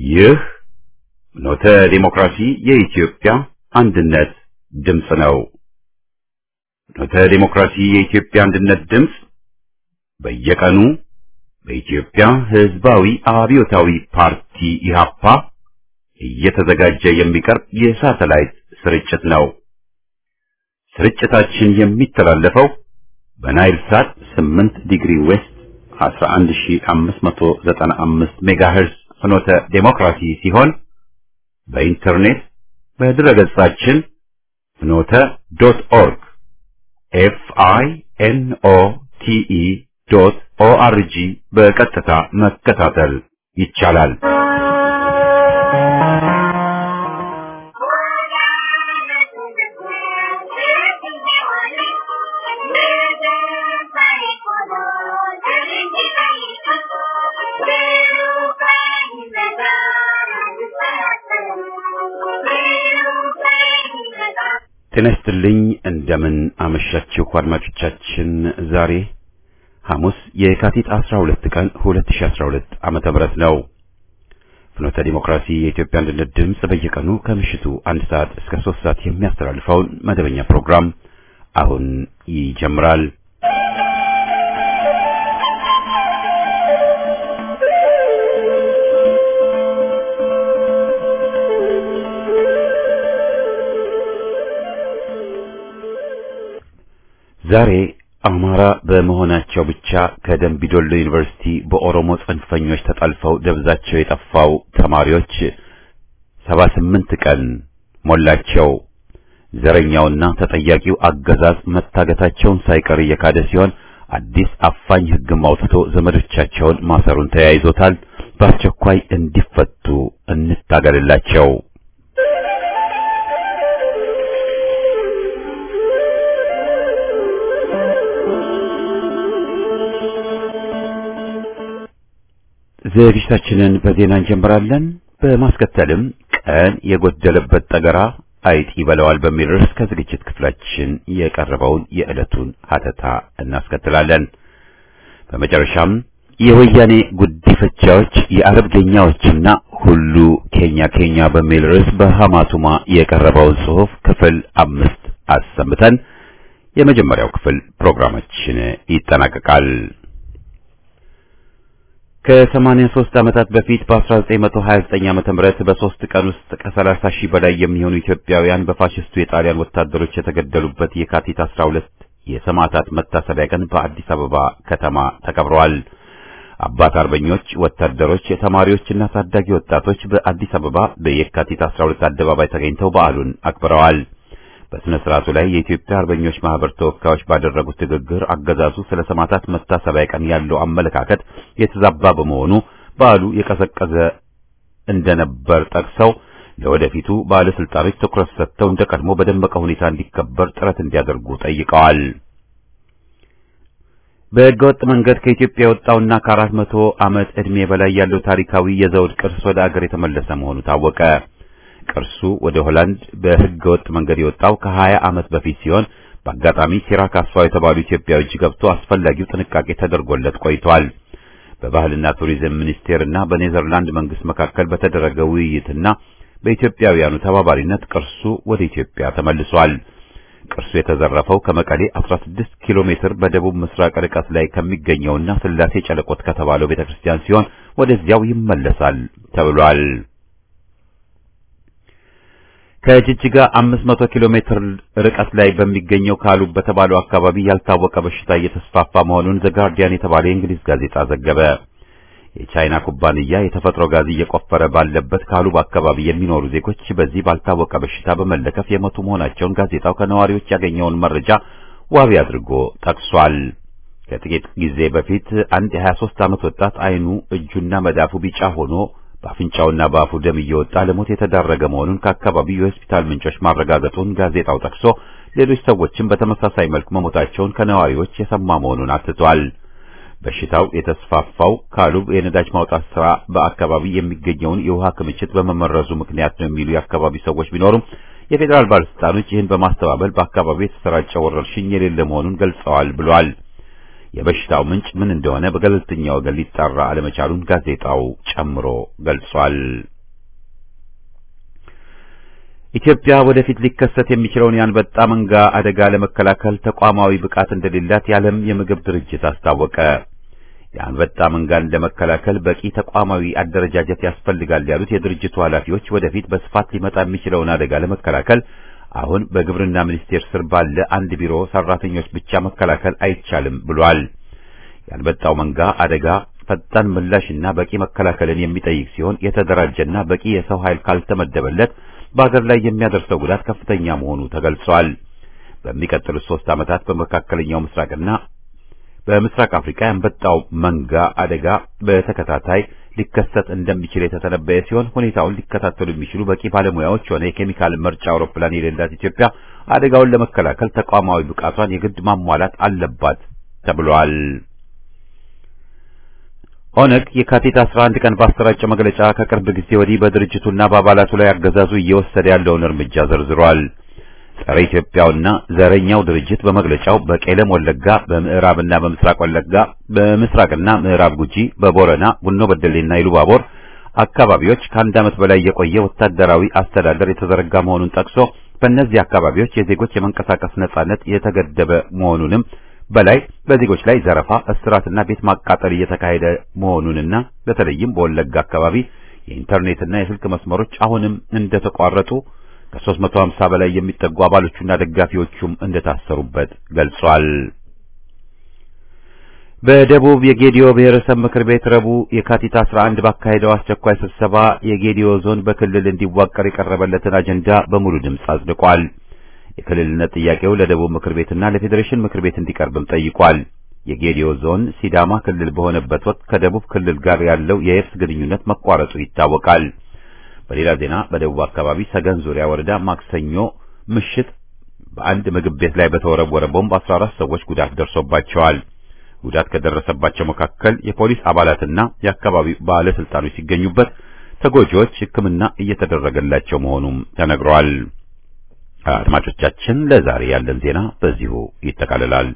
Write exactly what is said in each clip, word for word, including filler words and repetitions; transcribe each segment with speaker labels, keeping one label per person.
Speaker 1: ይህ ኖተ ዲሞክራሲ የኢትዮጵያ አንድነት ድምፅ ነው። ኖተ ዲሞክራሲ የኢትዮጵያ አንድነት ድምፅ በየቀኑ በኢትዮጵያ ሕዝባዊ አብዮታዊ ፓርቲ ኢህአፓ እየተዘጋጀ የሚቀርብ የሳተላይት ስርጭት ነው። ስርጭታችን የሚተላለፈው በናይል ሳት ስምንት ዲግሪ ዌስት አስራ አንድ ሺህ አምስት መቶ ዘጠና አምስት ሜጋሄርዝ ፍኖተ ዲሞክራሲ ሲሆን በኢንተርኔት በድረገጻችን ፍኖተ ዶት ኦርግ ኤፍ አይ ኤን ኦ ቲ ኢ ዶት ኦ አር ጂ በቀጥታ መከታተል ይቻላል። ጤና ይስጥልኝ። እንደምን አመሻችሁ አድማጮቻችን። ዛሬ ሐሙስ የካቲት አስራ ሁለት ቀን ሁለት ሺህ አስራ ሁለት ዓመተ ምህረት ነው። ፍኖተ ዲሞክራሲ የኢትዮጵያ አንድነት ድምፅ በየቀኑ ከምሽቱ አንድ ሰዓት እስከ ሶስት ሰዓት የሚያስተላልፈውን መደበኛ ፕሮግራም አሁን ይጀምራል። ዛሬ አማራ በመሆናቸው ብቻ ከደምቢዶሎ ዩኒቨርሲቲ በኦሮሞ ጽንፈኞች ተጠልፈው ደብዛቸው የጠፋው ተማሪዎች ሰባ ስምንት ቀን ሞላቸው። ዘረኛውና ተጠያቂው አገዛዝ መታገታቸውን ሳይቀር እየካደ ሲሆን አዲስ አፋኝ ሕግም አውጥቶ ዘመዶቻቸውን ማሰሩን ተያይዞታል። በአስቸኳይ እንዲፈቱ እንታገልላቸው። ዝግጅታችንን በዜና እንጀምራለን። በማስከተልም ቀን የጎደለበት ጠገራ አይጥ ይበላዋል በሚል ርዕስ ከዝግጅት ክፍላችን የቀረበውን የዕለቱን ሀተታ እናስከትላለን። በመጨረሻም የወያኔ ጉዲፈቻዎች የአረብ ኬኛዎችና ሁሉ ኬኛ ኬኛ በሚል ርዕስ በሐማቱማ የቀረበውን ጽሑፍ ክፍል አምስት አሰምተን የመጀመሪያው ክፍል ፕሮግራማችን ይጠናቀቃል። ከሰማንያ ሦስት ዓመታት በፊት በአስራ ዘጠኝ መቶ ሀያ ዘጠኝ ዓመተ ምህረት በሶስት ቀን ውስጥ ከሰላሳ ሺህ በላይ የሚሆኑ ኢትዮጵያውያን በፋሽስቱ የጣሊያን ወታደሮች የተገደሉበት የካቲት አስራ ሁለት የሰማዕታት መታሰቢያ ቀን በአዲስ አበባ ከተማ ተከብሯል። አባት አርበኞች፣ ወታደሮች፣ ተማሪዎችና ታዳጊ ወጣቶች በአዲስ አበባ በየካቲት አስራ ሁለት አደባባይ ተገኝተው በዓሉን አክብረዋል። በስነ ስርዓቱ ላይ የኢትዮጵያ አርበኞች ማህበር ተወካዮች ባደረጉት ንግግር አገዛዙ ስለ ሰማዕታት መታሰቢያ ቀን ያለው አመለካከት የተዛባ በመሆኑ በዓሉ የቀዘቀዘ እንደነበር ጠቅሰው ለወደፊቱ ባለስልጣኖች ትኩረት ሰጥተው እንደቀድሞ በደመቀ ሁኔታ እንዲከበር ጥረት እንዲያደርጉ ጠይቀዋል። በህገወጥ መንገድ ከኢትዮጵያ የወጣውና ከአራት መቶ ዓመት ዕድሜ በላይ ያለው ታሪካዊ የዘውድ ቅርስ ወደ አገር የተመለሰ መሆኑ ታወቀ። ቅርሱ ወደ ሆላንድ በህገወጥ መንገድ የወጣው ከሀያ ዓመት በፊት ሲሆን በአጋጣሚ ሲራክ አስፋው የተባሉ ኢትዮጵያዊ እጅ ገብቶ አስፈላጊው ጥንቃቄ ተደርጎለት ቆይቷል። በባህልና ቱሪዝም ሚኒስቴርና በኔዘርላንድ መንግስት መካከል በተደረገ ውይይትና በኢትዮጵያውያኑ ተባባሪነት ቅርሱ ወደ ኢትዮጵያ ተመልሷል። ቅርሱ የተዘረፈው ከመቀሌ አስራ ስድስት ኪሎ ሜትር በደቡብ ምስራቅ ርቀት ላይ ከሚገኘውና ስላሴ ጨለቆት ከተባለው ቤተክርስቲያን ሲሆን ወደዚያው ይመለሳል ተብሏል። ከጅጅጋ አምስት መቶ ኪሎ ሜትር ርቀት ላይ በሚገኘው ካሉብ በተባለው አካባቢ ያልታወቀ በሽታ እየተስፋፋ መሆኑን ዘ ጋርዲያን የተባለ የእንግሊዝ ጋዜጣ ዘገበ። የቻይና ኩባንያ የተፈጥሮ ጋዝ እየቆፈረ ባለበት ካሉብ አካባቢ የሚኖሩ ዜጎች በዚህ ባልታወቀ በሽታ በመለከፍ የሞቱ መሆናቸውን ጋዜጣው ከነዋሪዎች ያገኘውን መረጃ ዋቢ አድርጎ ጠቅሷል። ከጥቂት ጊዜ በፊት አንድ የሀያ ሦስት ዓመት ወጣት አይኑ እጁና መዳፉ ቢጫ ሆኖ በአፍንጫውና በአፉ ደም እየወጣ ለሞት የተዳረገ መሆኑን ከአካባቢው የሆስፒታል ምንጮች ማረጋገጡን ጋዜጣው ጠቅሶ ሌሎች ሰዎችም በተመሳሳይ መልኩ መሞታቸውን ከነዋሪዎች የሰማ መሆኑን አትቷል። በሽታው የተስፋፋው ካሉብ የነዳጅ ማውጣት ሥራ በአካባቢ የሚገኘውን የውሃ ክምችት በመመረዙ ምክንያት ነው የሚሉ የአካባቢ ሰዎች ቢኖሩም የፌዴራል ባለስልጣኖች ይህን በማስተባበል በአካባቢው የተሰራጨ ወረርሽኝ የሌለ መሆኑን ገልጸዋል ብሏል። የበሽታው ምንጭ ምን እንደሆነ በገለልተኛ ወገን ሊጣራ አለመቻሉን ጋዜጣው ጨምሮ ገልጿል። ኢትዮጵያ ወደፊት ሊከሰት የሚችለውን የአንበጣ መንጋ አደጋ ለመከላከል ተቋማዊ ብቃት እንደሌላት የዓለም የምግብ ድርጅት አስታወቀ። የአንበጣ መንጋን ለመከላከል በቂ ተቋማዊ አደረጃጀት ያስፈልጋል ያሉት የድርጅቱ ኃላፊዎች ወደፊት በስፋት ሊመጣ የሚችለውን አደጋ ለመከላከል አሁን በግብርና ሚኒስቴር ስር ባለ አንድ ቢሮ ሰራተኞች ብቻ መከላከል አይቻልም ብሏል። የአንበጣው መንጋ አደጋ ፈጣን ምላሽና በቂ መከላከልን የሚጠይቅ ሲሆን የተደራጀና በቂ የሰው ኃይል ካልተመደበለት በአገር ላይ የሚያደርሰው ጉዳት ከፍተኛ መሆኑ ተገልጿል። በሚቀጥሉት ሶስት ዓመታት በመካከለኛው ምስራቅና በምስራቅ አፍሪካ የአንበጣው መንጋ አደጋ በተከታታይ ሊከሰት እንደሚችል የተተነበየ ሲሆን ሁኔታውን ሊከታተሉ የሚችሉ በቂ ባለሙያዎች ሆነ የኬሚካል መርጫ አውሮፕላን የሌላት ኢትዮጵያ አደጋውን ለመከላከል ተቋማዊ ብቃቷን የግድ ማሟላት አለባት ተብሏል። ኦነግ የካቲት አስራ አንድ ቀን ባሰራጨው መግለጫ ከቅርብ ጊዜ ወዲህ በድርጅቱና በአባላቱ ላይ አገዛዙ እየወሰደ ያለውን እርምጃ ዘርዝሯል። ጸረ ኢትዮጵያውና ዘረኛው ድርጅት በመግለጫው በቄለም ወለጋ፣ በምዕራብና በምስራቅ ወለጋ፣ በምስራቅና ምዕራብ ጉጂ፣ በቦረና፣ ቡኖ በደሌና ኢሉባቦር አካባቢዎች ከአንድ ዓመት በላይ የቆየ ወታደራዊ አስተዳደር የተዘረጋ መሆኑን ጠቅሶ በእነዚህ አካባቢዎች የዜጎች የመንቀሳቀስ ነጻነት የተገደበ መሆኑንም በላይ በዜጎች ላይ ዘረፋ፣ እስራትና ቤት ማቃጠል እየተካሄደ መሆኑንና በተለይም በወለጋ አካባቢ የኢንተርኔትና የስልክ መስመሮች አሁንም እንደተቋረጡ ከሦስት መቶ ሃምሳ በላይ የሚጠጉ አባሎቹና ደጋፊዎቹም እንደታሰሩበት ገልጿል። በደቡብ የጌዲዮ ብሔረሰብ ምክር ቤት ረቡዕ የካቲት አስራ አንድ ባካሄደው አስቸኳይ ስብሰባ የጌዲዮ ዞን በክልል እንዲዋቀር የቀረበለትን አጀንዳ በሙሉ ድምፅ አጽድቋል። የክልልነት ጥያቄው ለደቡብ ምክር ቤትና ለፌዴሬሽን ምክር ቤት እንዲቀርብም ጠይቋል። የጌዲዮ ዞን ሲዳማ ክልል በሆነበት ወቅት ከደቡብ ክልል ጋር ያለው የየብስ ግንኙነት መቋረጡ ይታወቃል። በሌላ ዜና በደቡብ አካባቢ ሰገን ዙሪያ ወረዳ ማክሰኞ ምሽት በአንድ ምግብ ቤት ላይ በተወረወረ ቦምብ አስራ አራት ሰዎች ጉዳት ደርሶባቸዋል። ጉዳት ከደረሰባቸው መካከል የፖሊስ አባላትና የአካባቢው ባለስልጣኖች ሲገኙበት ተጎጂዎች ሕክምና እየተደረገላቸው መሆኑም ተነግሯል። አድማጮቻችን ለዛሬ ያለን ዜና በዚሁ ይጠቃልላል።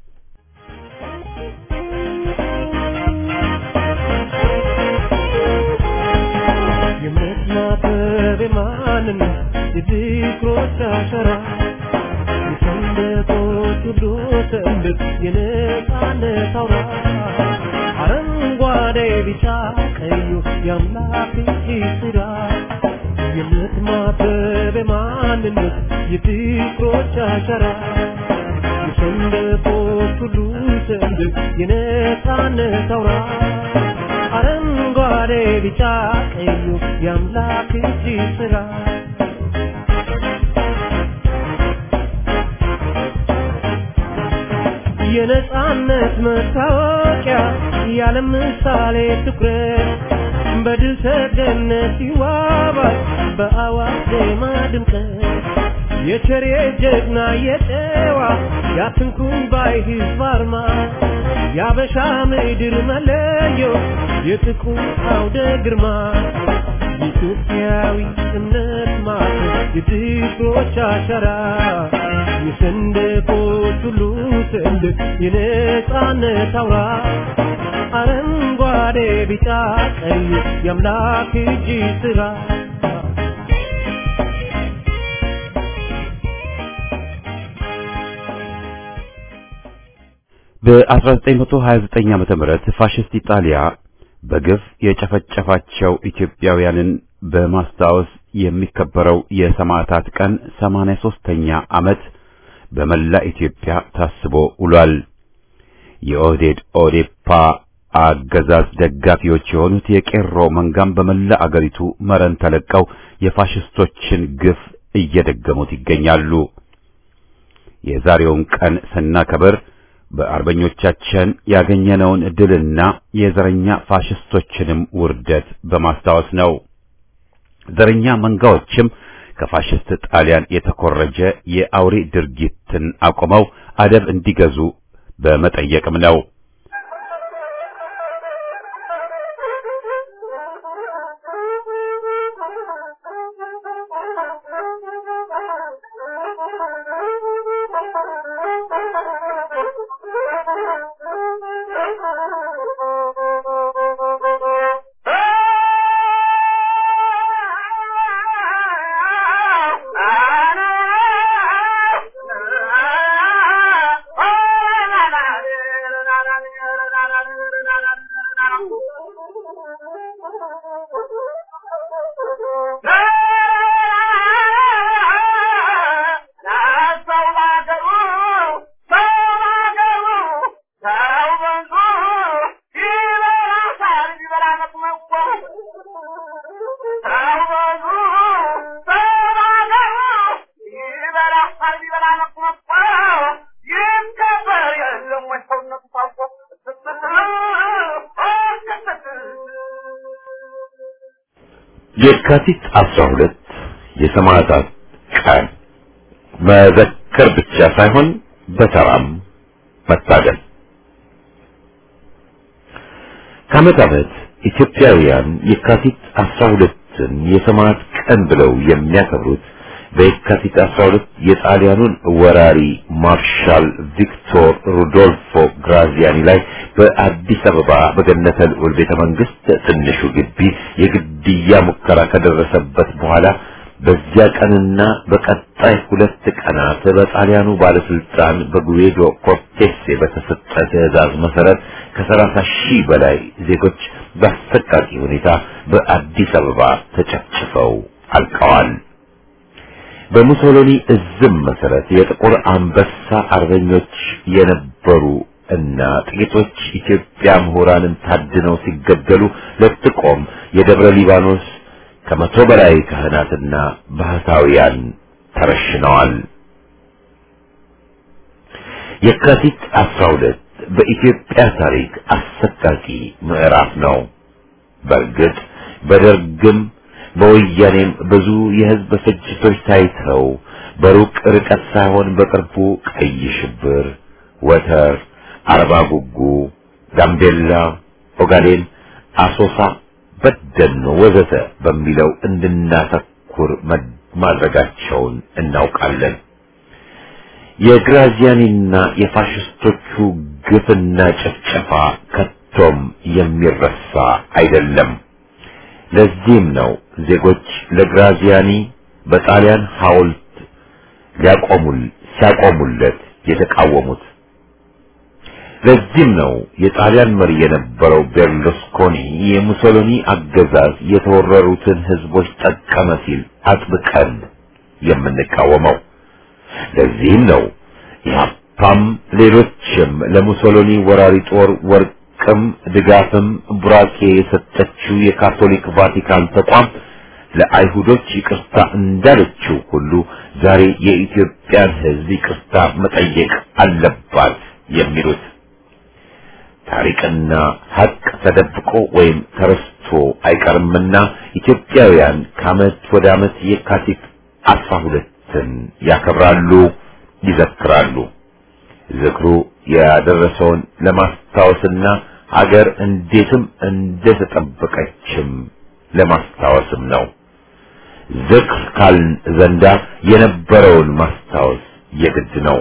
Speaker 2: አረንጓዴ ቢጫ ቀዩ ያምላክ ይስራ የምትማበብ ማንነት የፍቅሮች አሻራ የሰንደቆች ሁሉ ሰንደቅ የነጻነት አውራ አረንጓዴ ቢጫ ቀዩ ያምላክ ይስራ የነጻነት መታወቂያ ያለ ምሳሌ ትኩረት በድል ሰገነት ይዋባል በአዋጅ ዜማ ድምቀት የቸሬ ጀግና የጨዋ ያትንኩኝ ባይ ሕዝብ አርማ ያበሻ ምድር መለዮ የጥቁር አውደ ግርማ ኢትዮጵያዊ እምነት ማለት የፍቅሮች አሻራ የሰንደቆች ሁሉ ሰንደቅ የነጻነት አውራ አረንጓዴ ቢጫ ቀይ የአምላክ እጅ ስራ
Speaker 1: በአስራ ዘጠኝ መቶ ሀያ ዘጠኝ ዓመተ ምህረት ፋሽስት ኢጣሊያ በግፍ የጨፈጨፋቸው ኢትዮጵያውያንን በማስታወስ የሚከበረው የሰማዕታት ቀን ሰማንያ ሦስተኛ ዓመት በመላ ኢትዮጵያ ታስቦ ውሏል። የኦህዴድ ኦዴፓ አገዛዝ ደጋፊዎች የሆኑት የቄሮ መንጋም በመላ አገሪቱ መረን ተለቀው የፋሽስቶችን ግፍ እየደገሙት ይገኛሉ። የዛሬውን ቀን ስናከብር በአርበኞቻችን ያገኘነውን ድልና የዘረኛ ፋሽስቶችንም ውርደት በማስታወስ ነው። ዘረኛ መንጋዎችም ከፋሽስት ጣሊያን የተኮረጀ የአውሬ ድርጊትን አቆመው አደብ እንዲገዙ በመጠየቅም ነው። የካቲት አስራ ሁለት የሰማዕታት ቀን መዘከር ብቻ ሳይሆን በተራም መታገል። ከዓመት ዓመት ኢትዮጵያውያን የካቲት አስራ ሁለትን የሰማዕት ቀን ብለው የሚያከብሩት በየካቲት አስራ ሁለት የጣሊያኑን ወራሪ ማርሻል ቪክቶር ሩዶልፎ ግራዚያኒ ላይ በአዲስ አበባ በገነተ ልዑል ቤተ መንግስት ትንሹ ግቢ የግድያ ሙከራ ከደረሰበት በኋላ በዚያ ቀንና በቀጣይ ሁለት ቀናት በጣሊያኑ ባለስልጣን በጉዌዶ ኮርቴሴ በተሰጠ ትዕዛዝ መሰረት ከሰላሳ ሺህ በላይ ዜጎች በአሰቃቂ ሁኔታ በአዲስ አበባ ተጨፍጭፈው አልቀዋል። በሙሶሎኒ እዝም መሰረት የጥቁር አንበሳ አርበኞች የነበሩ እና ጥቂቶች ኢትዮጵያ ምሁራንን ታድነው ሲገደሉ ለጥቆም የደብረ ሊባኖስ ከመቶ በላይ ካህናትና ባህታውያን ተረሽነዋል። የካቲት አስራ ሁለት በኢትዮጵያ ታሪክ አሰቃቂ ምዕራፍ ነው። በእርግጥ በደርግም በወያኔም ብዙ የህዝብ ፍጅቶች ታይተው በሩቅ ርቀት ሳይሆን በቅርቡ ቀይ ሽብር፣ ወተር፣ አርባ ጉጉ፣ ጋምቤላ፣ ኦጋዴን፣ አሶሳ፣ በደኖ ወዘተ በሚለው እንድናተኩር ማድረጋቸውን እናውቃለን። የግራዚያኒና የፋሽስቶቹ ግፍና ጭፍጨፋ ከቶም የሚረሳ አይደለም። ለዚህም ነው ዜጎች ለግራዚያኒ በጣሊያን ሐውልት ሊያቆሙል ሲያቆሙለት የተቃወሙት። ለዚህም ነው የጣሊያን መሪ የነበረው ቤርሉስኮኒ የሙሶሎኒ አገዛዝ የተወረሩትን ህዝቦች ጠቀመ ሲል አጥብቀን የምንቃወመው። ለዚህም ነው ኢህአፓም ሌሎችም ለሙሶሎኒ ወራሪ ጦር ወርቅም ድጋፍም ቡራኬ የሰጠችው የካቶሊክ ቫቲካን ተቋም ለአይሁዶች ይቅርታ እንዳለችው ሁሉ ዛሬ የኢትዮጵያን ህዝብ ይቅርታ መጠየቅ አለባት የሚሉት። ታሪክና ሀቅ ተደብቆ ወይም ተረስቶ አይቀርምና ኢትዮጵያውያን ከዓመት ወደ ዓመት የካቲት አስራ ሁለትን ያከብራሉ፣ ይዘክራሉ። ዝክሩ ያደረሰውን ለማስታወስና ሀገር እንዴትም እንደተጠበቀችም ለማስታወስም ነው። ዝክር ካልን ዘንዳ የነበረውን ማስታወስ የግድ ነው።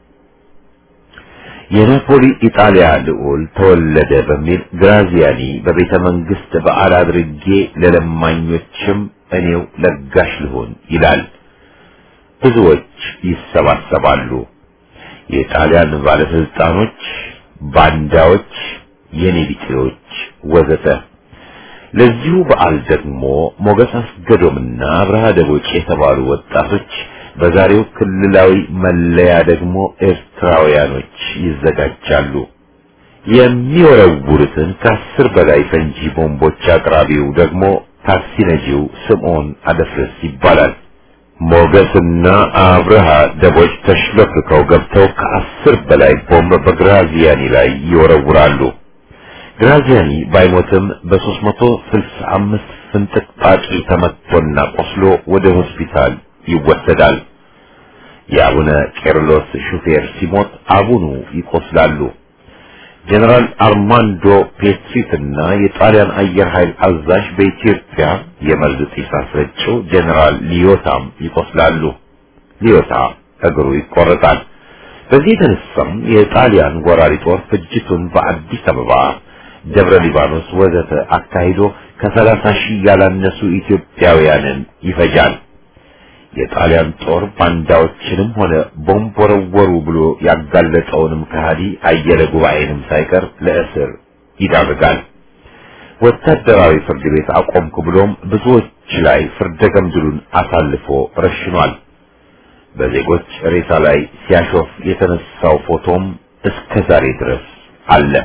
Speaker 1: የናፖሊ ኢጣሊያ ልዑል ተወለደ በሚል ግራዚያኒ በቤተ መንግስት በዓል አድርጌ ለለማኞችም እኔው ለጋሽ ልሆን ይላል። ብዙዎች ይሰባሰባሉ። የጣሊያን ባለስልጣኖች፣ ባንዳዎች፣ የኔቢጤዎች ወዘተ። ለዚሁ በዓል ደግሞ ሞገስ አስገዶምና አብርሃ ደቦጭ የተባሉ ወጣቶች በዛሬው ክልላዊ መለያ ደግሞ ኤርትራውያኖች ይዘጋጃሉ። የሚወረውሩትን ከአስር በላይ ፈንጂ ቦምቦች አቅራቢው ደግሞ ታክሲ ነጂው ስምዖን አደፍርስ ይባላል። ሞገስና አብርሃ ደቦጭ ተሽለፍርከው ገብተው ከአስር በላይ ቦምብ በግራዚያኒ ላይ ይወረውራሉ። ግራዚያኒ ባይሞትም በሦስት መቶ ስልሳ አምስት ፍንጥቅጣቂ ተመትቶና ቆስሎ ወደ ሆስፒታል ይወሰዳል። የአቡነ ቄርሎስ ሹፌር ሲሞት አቡኑ ይቆስላሉ። ጀነራል አርማንዶ ፔትሪትና የጣሊያን አየር ኃይል አዛዥ በኢትዮጵያ የመርዝ ጢስ አስረጭው ጀነራል ሊዮታም ይቆስላሉ። ሊዮታ እግሩ ይቆረጣል። በዚህ የተነሳም የጣሊያን ወራሪ ጦር ፍጅቱን በአዲስ አበባ፣ ደብረ ሊባኖስ ወዘተ አካሂዶ ከሰላሳ ሺህ ያላነሱ ኢትዮጵያውያንን ይፈጃል። የጣሊያን ጦር ባንዳዎችንም ሆነ ቦምብ ወረወሩ ብሎ ያጋለጠውንም ከሃዲ አየለ ጉባኤንም ሳይቀር ለእስር ይዳርጋል። ወታደራዊ ፍርድ ቤት አቆምኩ ብሎም ብዙዎች ላይ ፍርደ ገምድሉን አሳልፎ ረሽኗል። በዜጎች ሬሳ ላይ ሲያሾፍ የተነሳው ፎቶም እስከ ዛሬ ድረስ አለ።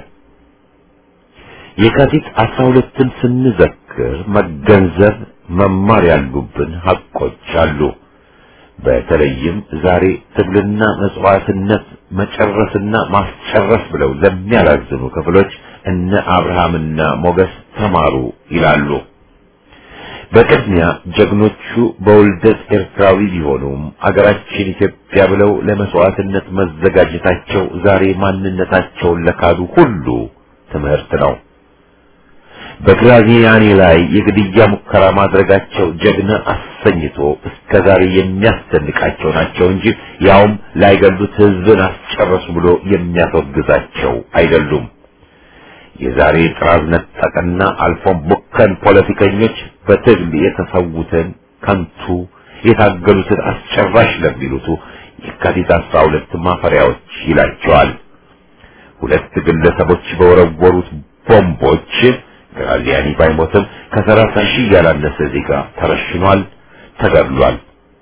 Speaker 1: የካቲት አስራ ሁለትን ስንዘክር መገንዘብ መማር ያሉብን ሐቆች አሉ። በተለይም ዛሬ ትግልና መጽዋዕትነት መጨረስና ማስጨረስ ብለው ለሚያላዝኑ ክፍሎች እነ አብርሃምና ሞገስ ተማሩ ይላሉ። በቅድሚያ ጀግኖቹ በውልደት ኤርትራዊ ቢሆኑም አገራችን ኢትዮጵያ ብለው ለመስዋዕትነት መዘጋጀታቸው ዛሬ ማንነታቸውን ለካዱ ሁሉ ትምህርት ነው። በግራዚያኒ ላይ የግድያ ሙከራ ማድረጋቸው ጀግና አሰኝቶ እስከዛሬ የሚያስደንቃቸው ናቸው እንጂ ያውም ላይገሉት ህዝብን አስጨረሱ ብሎ የሚያስወግዛቸው አይደሉም። የዛሬ ጥራዝ ነጠቅና አልፎም ቡከን ፖለቲከኞች በትግል የተሰዉትን ከንቱ የታገሉትን አስጨራሽ ለሚሉት የካቲት አስራ ሁለት ማፈሪያዎች ይላቸዋል። ሁለት ግለሰቦች በወረወሩት ቦምቦች ግራዚያኒ ባይሞትም ከሰላሳ ሺህ ያላነሰ ዜጋ ተረሽኗል፣ ተገድሏል።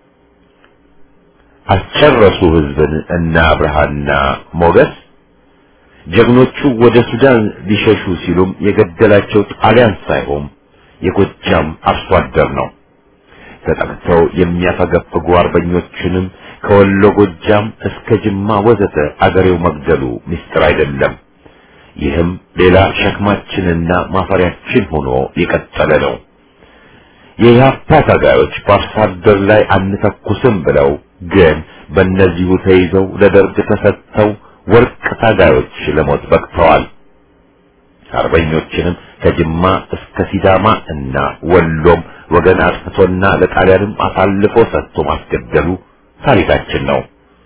Speaker 1: አስጨረሱ ህዝብን እና ብርሃንና ሞገስ ጀግኖቹ ወደ ሱዳን ሊሸሹ ሲሉም የገደላቸው ጣሊያን ሳይሆን የጎጃም አርሶ አደር ነው። ተጠቅተው የሚያፈገፍጉ አርበኞችንም ከወሎ ጎጃም እስከ ጅማ ወዘተ አገሬው መግደሉ ምስጢር አይደለም። ይህም ሌላ ሸክማችንና ማፈሪያችን ሆኖ የቀጠለ ነው። የኢህአፓ ታጋዮች በአርሶ አደር ላይ አንተኩስም ብለው ግን በእነዚሁ ተይዘው ለደርግ ተሰጥተው ወርቅ ታጋዮች ለሞት በቅተዋል። አርበኞችንም ከጅማ እስከ ሲዳማ እና ወሎም ወገን አጥፍቶና ለጣሊያንም አሳልፎ ሰጥቶ ማስገደሉ ታሪካችን ነው።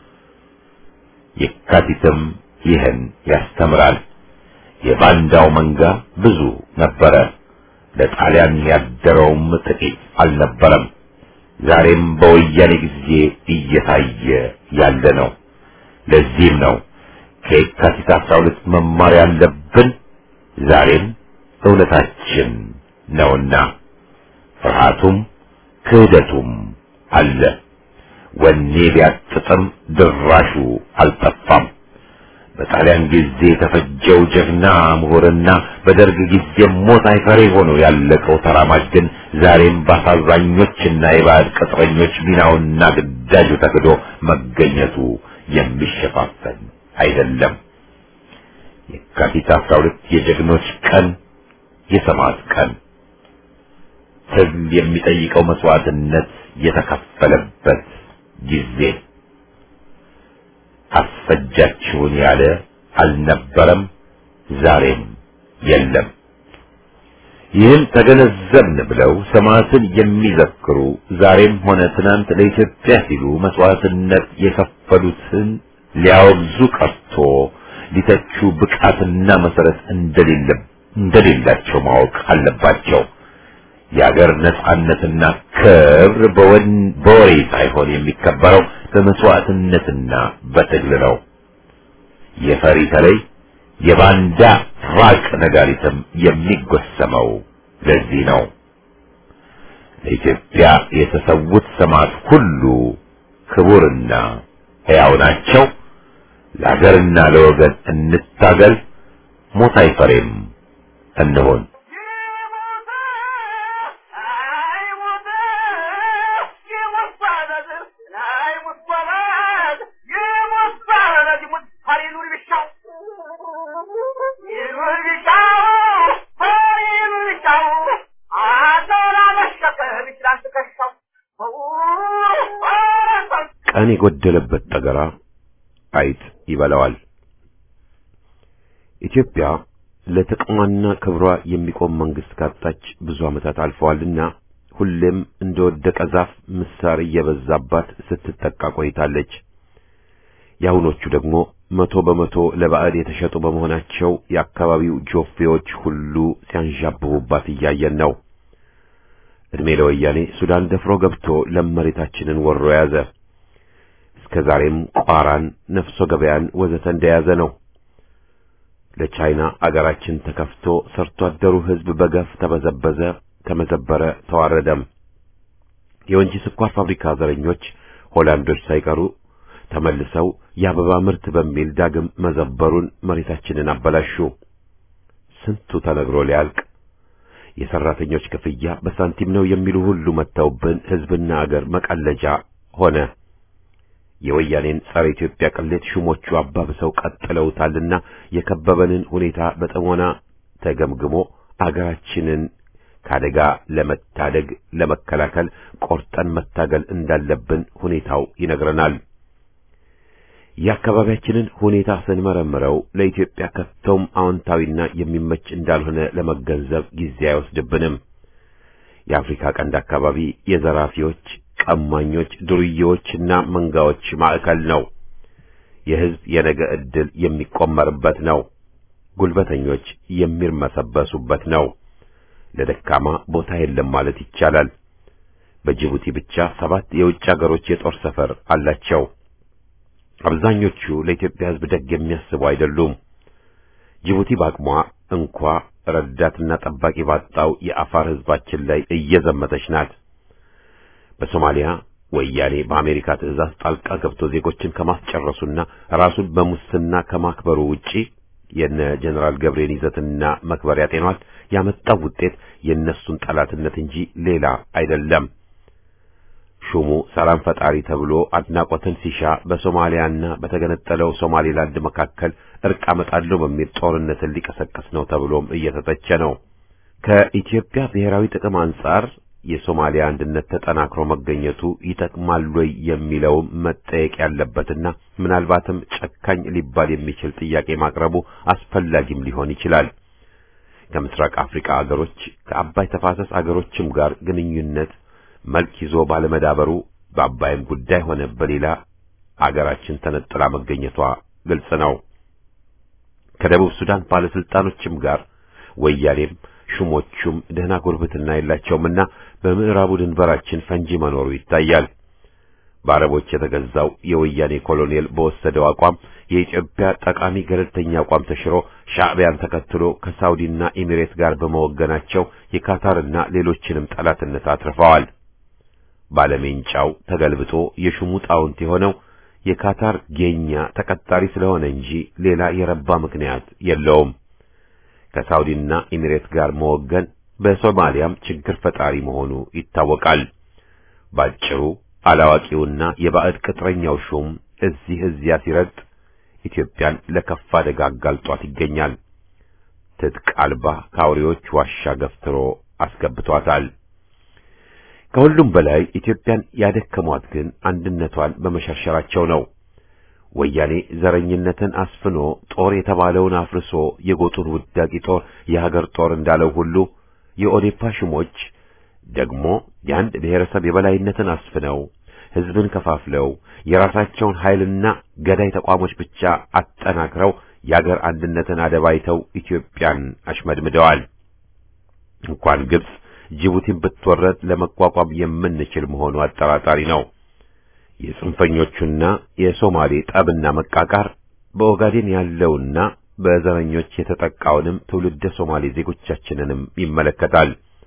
Speaker 1: የካቲትም ይህን ያስተምራል። የባንዳው መንጋ ብዙ ነበረ፣ ለጣሊያን ያደረውም ጥቂት አልነበረም። ዛሬም በወያኔ ጊዜ እየታየ ያለ ነው። ለዚህም ነው ከየካቲት አስራ ሁለት መማር ያለብን ዛሬም እውነታችን ነውና። ፍርሃቱም ክህደቱም አለ። ወኔ ቢያጥጥም ድራሹ አልጠፋም። በጣሊያን ጊዜ የተፈጀው ጀግና ምሁርና በደርግ ጊዜ ሞት አይፈሬ ሆኖ ያለቀው ተራማጅ ግን ዛሬም በአሳዛኞችና የባዕድ ቅጥረኞች ሚናውና ግዳጁ ተክዶ መገኘቱ የሚሸፋፈን አይደለም። የካቲት አስራ ሁለት የጀግኖች ቀን፣ የሰማዕት ቀን፣ ትግል የሚጠይቀው መስዋዕትነት የተከፈለበት ጊዜ። አስፈጃችሁን ያለ አልነበረም፣ ዛሬም የለም። ይህን ተገነዘብን ብለው ሰማዕትን የሚዘክሩ ዛሬም ሆነ ትናንት ለኢትዮጵያ ሲሉ መስዋዕትነት የከፈሉትን ሊያወግዙ ቀርቶ ሊተቹ ብቃትና መሰረት እንደሌለ እንደሌላቸው ማወቅ አለባቸው። የአገር ነጻነትና ክብር በወሬ ሳይሆን የሚከበረው በመስዋዕትነትና በትግል ነው። የፈሪ ተለይ የባንዳ ራቅ ነጋሪትም የሚጎሰመው ለዚህ ነው። ለኢትዮጵያ የተሰዉት ሰማዕት ሁሉ ክቡርና ሕያው ናቸው። ለአገርና ለወገን እንታገል፣ ሞት አይፈሬም እንሆን። ቀን የጎደለበት ጠገራ አይጥ ይበላዋል። ኢትዮጵያ ለጥቅሟና ክብሯ የሚቆም መንግስት ካጣች ብዙ ዓመታት አልፈዋልና ሁሌም እንደወደቀ ዛፍ ምሳር እየበዛባት ስትጠቃ ቆይታለች። ያሁኖቹ ደግሞ መቶ በመቶ ለባዕድ የተሸጡ በመሆናቸው የአካባቢው ጆፌዎች ሁሉ ሲያንዣብቡባት እያየን ነው። እድሜ ለወያኔ ሱዳን ደፍሮ ገብቶ ለመሬታችንን ወሮ ያዘ። እስከዛሬም ቋራን፣ ነፍሶ ገበያን ወዘተ እንደያዘ ነው። ለቻይና አገራችን ተከፍቶ ሰርቶ አደሩ ህዝብ በገፍ ተበዘበዘ፣ ተመዘበረ፣ ተዋረደም። የወንጂ ስኳር ፋብሪካ ዘረኞች ሆላንዶች ሳይቀሩ ተመልሰው የአበባ ምርት በሚል ዳግም መዘበሩን መሬታችንን አበላሹ። ስንቱ ተነግሮ ሊያልቅ። የሰራተኞች ክፍያ በሳንቲም ነው የሚሉ ሁሉ መተውብን ህዝብና አገር መቀለጃ ሆነ። የወያኔን ጸረ ኢትዮጵያ ቅሌት ሹሞቹ አባብሰው ቀጥለውታልና የከበበንን ሁኔታ በጥሞና ተገምግሞ አገራችንን ካደጋ ለመታደግ ለመከላከል ቆርጠን መታገል እንዳለብን ሁኔታው ይነግረናል። የአካባቢያችንን ሁኔታ ስንመረምረው ለኢትዮጵያ ከቶም አዎንታዊና የሚመች እንዳልሆነ ለመገንዘብ ጊዜ አይወስድብንም። የአፍሪካ ቀንድ አካባቢ የዘራፊዎች፣ ቀማኞች፣ ዱርዬዎችና መንጋዎች ማዕከል ነው። የሕዝብ የነገ ዕድል የሚቆመርበት ነው። ጉልበተኞች የሚርመሰበሱበት ነው። ለደካማ ቦታ የለም ማለት ይቻላል። በጅቡቲ ብቻ ሰባት የውጭ አገሮች የጦር ሰፈር አላቸው። አብዛኞቹ ለኢትዮጵያ ሕዝብ ደግ የሚያስቡ አይደሉም። ጅቡቲ ባቅሟ እንኳ ረዳትና ጠባቂ ባጣው የአፋር ሕዝባችን ላይ እየዘመተች ናት። በሶማሊያ ወያኔ በአሜሪካ ትዕዛዝ ጣልቃ ገብቶ ዜጎችን ከማስጨረሱና ራሱን በሙስና ከማክበሩ ውጪ የነ ጀነራል ገብሬን ይዘትና መክበር ያጤኗል። ያመጣው ውጤት የነሱን ጠላትነት እንጂ ሌላ አይደለም። ሹሙ ሰላም ፈጣሪ ተብሎ አድናቆትን ሲሻ በሶማሊያና በተገነጠለው ሶማሌላንድ መካከል እርቅ አመጣለሁ በሚል ጦርነትን ሊቀሰቅስ ነው ተብሎም እየተተቸ ነው። ከኢትዮጵያ ብሔራዊ ጥቅም አንጻር የሶማሊያ አንድነት ተጠናክሮ መገኘቱ ይጠቅማል ወይ የሚለው መጠየቅ ያለበትና ምናልባትም ጨካኝ ሊባል የሚችል ጥያቄ ማቅረቡ አስፈላጊም ሊሆን ይችላል። ከምስራቅ አፍሪካ አገሮች ከአባይ ተፋሰስ አገሮችም ጋር ግንኙነት መልክ ይዞ ባለመዳበሩ በአባይም ጉዳይ ሆነ በሌላ አገራችን ተነጥላ መገኘቷ ግልጽ ነው። ከደቡብ ሱዳን ባለስልጣኖችም ጋር ወያኔም ሹሞቹም ደህና ጉርብትና የላቸውምና በምዕራቡ ድንበራችን ፈንጂ መኖሩ ይታያል። በአረቦች የተገዛው የወያኔ ኮሎኔል በወሰደው አቋም የኢትዮጵያ ጠቃሚ ገለልተኛ አቋም ተሽሮ ሻዕቢያን ተከትሎ ከሳውዲና ኤሚሬት ጋር በመወገናቸው የካታርና ሌሎችንም ጠላትነት አትርፈዋል። ባለሜንጫው ተገልብጦ የሹሙ ጣውንት የሆነው የካታር ጌኛ ተቀጣሪ ስለሆነ እንጂ ሌላ የረባ ምክንያት የለውም። ከሳውዲና ኤሚሬት ጋር መወገን በሶማሊያም ችግር ፈጣሪ መሆኑ ይታወቃል። ባጭሩ አላዋቂውና የባዕድ ቅጥረኛው ሹም እዚህ እዚያ ሲረጥ ኢትዮጵያን ለከፋ አደጋ አጋልጧት ይገኛል። ትጥቅ አልባ ካውሬዎች ዋሻ ገፍትሮ አስገብቷታል። ከሁሉም በላይ ኢትዮጵያን ያደከሟት ግን አንድነቷን በመሸርሸራቸው ነው። ወያኔ ዘረኝነትን አስፍኖ ጦር የተባለውን አፍርሶ የጎጡን ውዳቂ ጦር የሀገር ጦር እንዳለው ሁሉ የኦዴፓ ሹሞች ደግሞ የአንድ ብሔረሰብ የበላይነትን አስፍነው ሕዝብን ከፋፍለው የራሳቸውን ኃይልና ገዳይ ተቋሞች ብቻ አጠናክረው የአገር አንድነትን አደባይተው ኢትዮጵያን አሽመድምደዋል። እንኳን ግብጽ ጅቡቲን ብትወረድ ለመቋቋም የምንችል መሆኑ አጠራጣሪ ነው። የጽንፈኞቹና የሶማሌ ጠብና መቃቃር በኦጋዴን ያለውና በዘረኞች የተጠቃውንም ትውልደ ሶማሌ ዜጎቻችንንም ይመለከታል።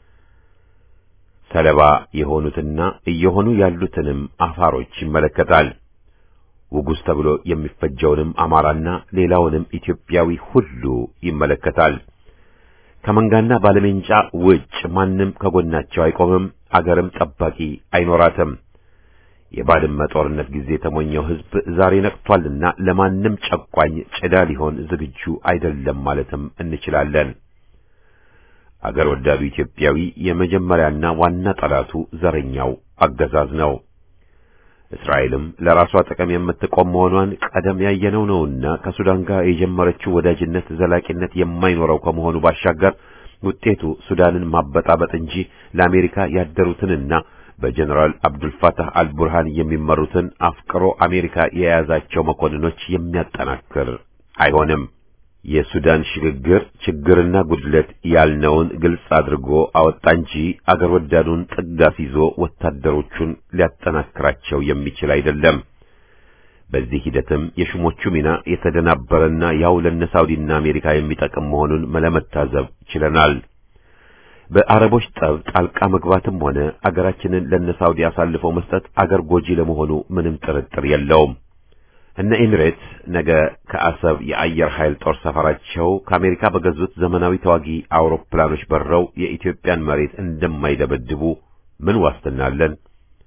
Speaker 1: ሰለባ የሆኑትና እየሆኑ ያሉትንም አፋሮች ይመለከታል። ውጉስ ተብሎ የሚፈጀውንም አማራና ሌላውንም ኢትዮጵያዊ ሁሉ ይመለከታል። ከመንጋና ባለሜንጫ ውጭ ማንም ከጎናቸው አይቆምም። አገርም ጠባቂ አይኖራትም። የባድመ ጦርነት ጊዜ የተሞኘው ሕዝብ ዛሬ ነቅቷልና ለማንም ጨቋኝ ጭዳ ሊሆን ዝግጁ አይደለም ማለትም እንችላለን። አገር ወዳዱ ኢትዮጵያዊ የመጀመሪያና ዋና ጠላቱ ዘረኛው አገዛዝ ነው። እስራኤልም ለራሷ ጥቅም የምትቆም መሆኗን ቀደም ያየነው ነውና ከሱዳን ጋር የጀመረችው ወዳጅነት ዘላቂነት የማይኖረው ከመሆኑ ባሻገር ውጤቱ ሱዳንን ማበጣበጥ እንጂ ለአሜሪካ ያደሩትንና በጀነራል አብዱልፋታህ አልቡርሃን የሚመሩትን አፍቅሮ አሜሪካ የያዛቸው መኮንኖች የሚያጠናክር አይሆንም። የሱዳን ሽግግር ችግርና ጉድለት ያልነውን ግልጽ አድርጎ አወጣ እንጂ አገር ወዳዱን ጥጋፍ ይዞ ወታደሮቹን ሊያጠናክራቸው የሚችል አይደለም። በዚህ ሂደትም የሹሞቹ ሚና የተደናበረና ያው ለነሳውዲና አሜሪካ የሚጠቅም መሆኑን መለመታዘብ ችለናል። በአረቦች ጠብ ጣልቃ መግባትም ሆነ አገራችንን ለነሳውዲ አሳልፈው መስጠት አገር ጎጂ ለመሆኑ ምንም ጥርጥር የለውም። እነ ኤሚሬት ነገ ከአሰብ የአየር ኃይል ጦር ሰፈራቸው ከአሜሪካ በገዙት ዘመናዊ ተዋጊ አውሮፕላኖች በረው የኢትዮጵያን መሬት እንደማይደበድቡ ምን ዋስትና አለን?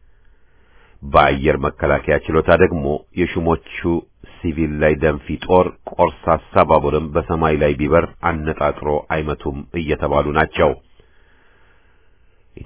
Speaker 1: በአየር መከላከያ ችሎታ ደግሞ የሹሞቹ ሲቪል ላይ ደንፊ ጦር ቆርሳሳ ባቡርም በሰማይ ላይ ቢበር አነጣጥሮ አይመቱም እየተባሉ ናቸው።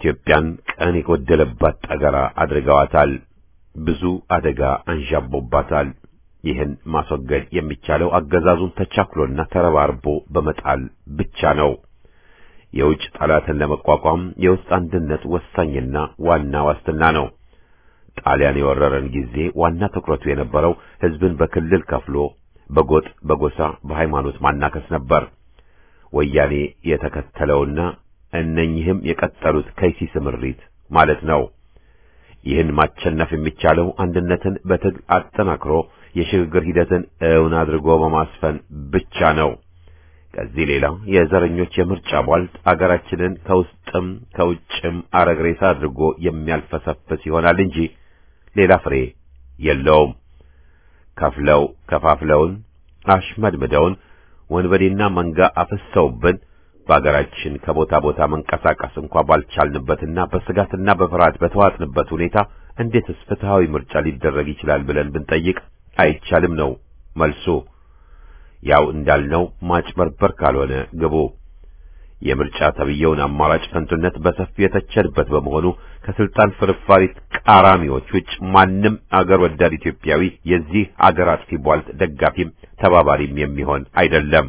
Speaker 1: ኢትዮጵያን ቀን የጎደለባት ጠገራ አድርገዋታል። ብዙ አደጋ አንዣቦባታል። ይህን ማስወገድ የሚቻለው አገዛዙን ተቻክሎና ተረባርቦ በመጣል ብቻ ነው። የውጭ ጠላትን ለመቋቋም የውስጥ አንድነት ወሳኝና ዋና ዋስትና ነው። ጣሊያን የወረረን ጊዜ ዋና ትኩረቱ የነበረው ሕዝብን በክልል ከፍሎ በጎጥ፣ በጎሳ፣ በሃይማኖት ማናከስ ነበር። ወያኔ የተከተለውና እነኚህም የቀጠሉት ከይሲ ስምሪት ማለት ነው። ይህን ማቸነፍ የሚቻለው አንድነትን በትግል አጠናክሮ የሽግግር ሂደትን እውን አድርጎ በማስፈን ብቻ ነው። ከዚህ ሌላ የዘረኞች የምርጫ ቧልት አገራችንን ከውስጥም ከውጭም አረግሬሳ አድርጎ የሚያልፈሰፍስ ይሆናል እንጂ ሌላ ፍሬ የለውም። ከፍለው ከፋፍለውን አሽመድምደውን ወንበዴና መንጋ አፍሰውብን በአገራችን ከቦታ ቦታ መንቀሳቀስ እንኳን ባልቻልንበትና በስጋትና በፍርሃት በተዋጥንበት ሁኔታ እንዴትስ ፍትሃዊ ምርጫ ሊደረግ ይችላል ብለን ብንጠይቅ አይቻልም ነው መልሱ። ያው እንዳልነው ማጭበርበር ካልሆነ ግቡ። የምርጫ ተብየውን አማራጭ ፈንቱነት በሰፊው የተቸንበት በመሆኑ ከስልጣን ፍርፋሪ ቃራሚዎች ውጭ ማንም አገር ወዳድ ኢትዮጵያዊ የዚህ አገር አጥፊ ቧልት ደጋፊም ተባባሪም የሚሆን አይደለም።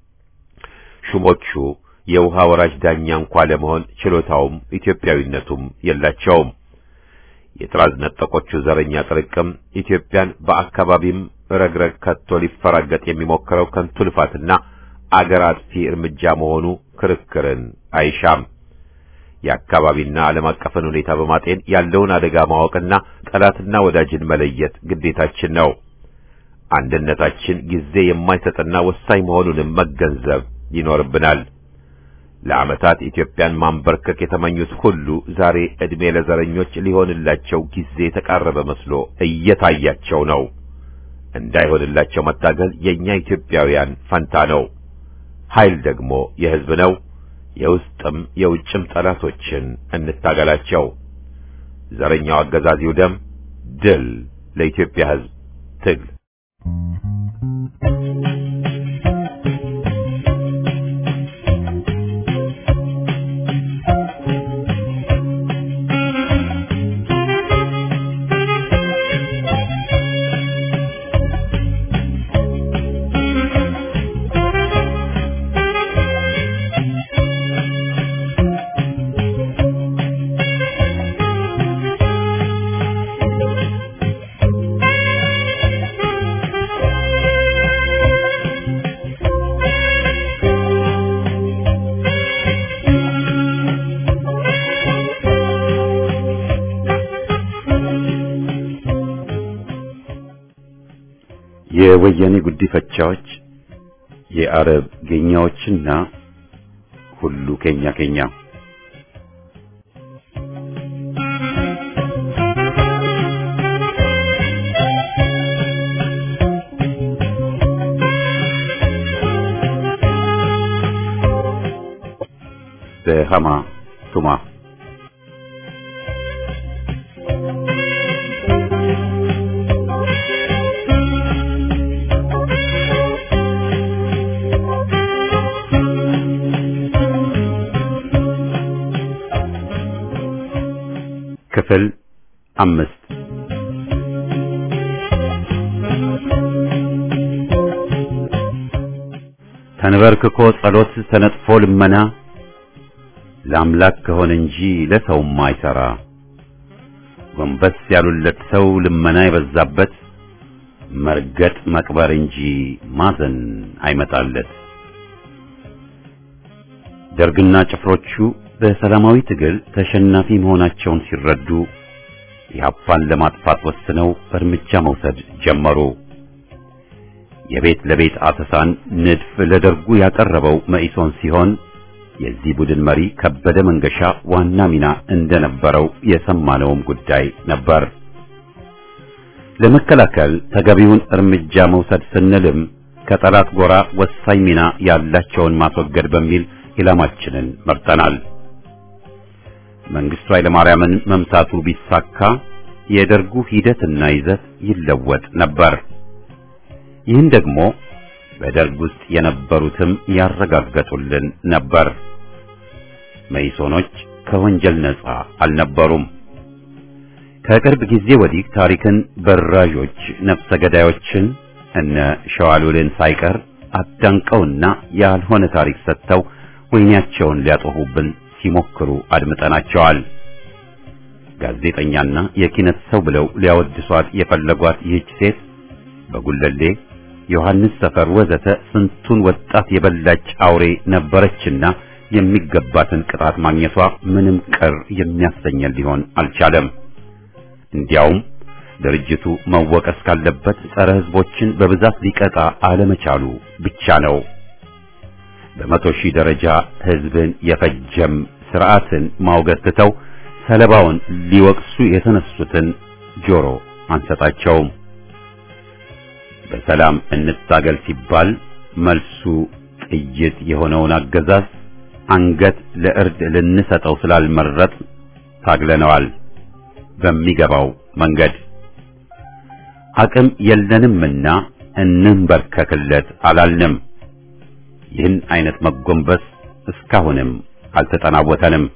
Speaker 1: ሹሞቹ የውሃ ወራጅ ዳኛ እንኳን ለመሆን ችሎታውም ኢትዮጵያዊነቱም የላቸውም። የጥራዝ ነጠቆቹ ዘረኛ ጥርቅም ኢትዮጵያን በአካባቢም ረግረግ ከቶ ሊፈራገጥ የሚሞክረው ከንቱ ልፋትና አገር አጥፊ እርምጃ መሆኑ ክርክርን አይሻም። የአካባቢና ዓለም አቀፍን ሁኔታ በማጤን ያለውን አደጋ ማወቅና ጠላትና ወዳጅን መለየት ግዴታችን ነው። አንድነታችን ጊዜ የማይሰጥና ወሳኝ መሆኑንም መገንዘብ ይኖርብናል። ለዓመታት ኢትዮጵያን ማንበርከክ የተመኙት ሁሉ ዛሬ ዕድሜ ለዘረኞች ሊሆንላቸው ጊዜ የተቃረበ መስሎ እየታያቸው ነው። እንዳይሆንላቸው መታገል የኛ ኢትዮጵያውያን ፈንታ ነው። ኃይል ደግሞ የሕዝብ ነው። የውስጥም የውጭም ጠላቶችን እንታገላቸው። ዘረኛው አገዛዝ ይውደም። ድል ለኢትዮጵያ ሕዝብ ትግል። የወያኔ ጉዲፈቻዎች የአረብ ጌኛዎችና ሁሉ ኬኛ ኬኛ በሃማ ቱማ ክፍል አምስት ተንበርክኮ ጸሎት ተነጥፎ ልመና ለአምላክ ከሆነ እንጂ ለሰውም አይሰራ። ጎንበስ ያሉለት ሰው ልመና የበዛበት መርገጥ መቅበር እንጂ ማዘን አይመጣለት። ደርግና ጭፍሮቹ በሰላማዊ ትግል ተሸናፊ መሆናቸውን ሲረዱ ኢህአፓን ለማጥፋት ወስነው እርምጃ መውሰድ ጀመሩ። የቤት ለቤት አሰሳን ንድፍ ለደርጉ ያቀረበው መኢሶን ሲሆን የዚህ ቡድን መሪ ከበደ መንገሻ ዋና ሚና እንደነበረው የሰማነውም ጉዳይ ነበር። ለመከላከል ተገቢውን እርምጃ መውሰድ ስንልም ከጠላት ጎራ ወሳኝ ሚና ያላቸውን ማስወገድ በሚል ኢላማችንን መርጠናል። መንግስቱ ኃይለማርያምን መምታቱ ቢሳካ የደርጉ ሂደትና ይዘት ይለወጥ ነበር። ይህን ደግሞ በደርግ ውስጥ የነበሩትም ያረጋገጡልን ነበር። መኢሶኖች ከወንጀል ነፃ አልነበሩም። ከቅርብ ጊዜ ወዲህ ታሪክን በራዦች ነፍሰ ገዳዮችን እነ ሸዋሉልን ሳይቀር አዳንቀውና ያልሆነ ታሪክ ሰጥተው ወይናቸውን ሊያጠፉብን ሲሞክሩ አድምጠናቸዋል። ጋዜጠኛና የኪነት ሰው ብለው ሊያወድሷት የፈለጓት ይህች ሴት በጉለሌ ዮሐንስ ሰፈር ወዘተ ስንቱን ወጣት የበላች አውሬ ነበረችና የሚገባትን ቅጣት ማግኘቷ ምንም ቅር የሚያሰኘን ሊሆን አልቻለም። እንዲያውም ድርጅቱ መወቀስ ካለበት ጸረ ሕዝቦችን በብዛት ሊቀጣ አለመቻሉ ብቻ ነው። በመቶ ሺህ ደረጃ ሕዝብን የፈጀም ስርዓትን ማውገዝ ትተው ሰለባውን ሊወቅሱ የተነሱትን ጆሮ አንሰጣቸውም። በሰላም እንታገል ሲባል መልሱ ጥይት የሆነውን አገዛዝ አንገት ለእርድ ልንሰጠው ስላልመረጥ ታግለነዋል። በሚገባው መንገድ አቅም የለንምና እንንበርከክለት አላልንም። ይህን አይነት መጎንበስ እስካሁንም አልተጠናወተንም።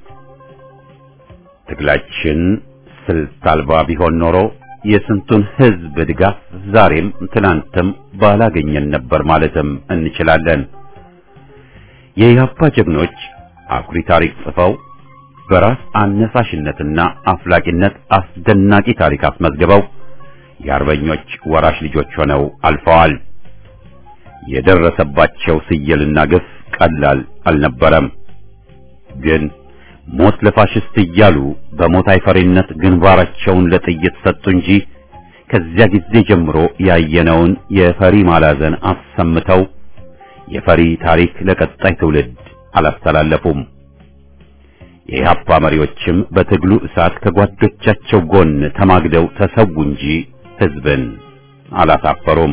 Speaker 1: ትግላችን ስልት አልባ ቢሆን ኖሮ የስንቱን ሕዝብ ድጋፍ ዛሬም ትናንትም ባላገኘን ነበር ማለትም እንችላለን። የኢህአፓ ጀግኖች አኩሪ ታሪክ ጽፈው በራስ አነሳሽነትና አፍላቂነት አስደናቂ ታሪክ አስመዝግበው የአርበኞች ወራሽ ልጆች ሆነው አልፈዋል። የደረሰባቸው ስየልና ግፍ ቀላል አልነበረም። ግን ሞት ለፋሽስት እያሉ በሞት አይፈሪነት ግንባራቸውን ለጥይት ሰጡ እንጂ ከዚያ ጊዜ ጀምሮ ያየነውን የፈሪ ማላዘን አሰምተው የፈሪ ታሪክ ለቀጣይ ትውልድ አላስተላለፉም። የኢህአፓ መሪዎችም በትግሉ እሳት ከጓዶቻቸው ጎን ተማግደው ተሰዉ እንጂ ሕዝብን አላሳፈሩም።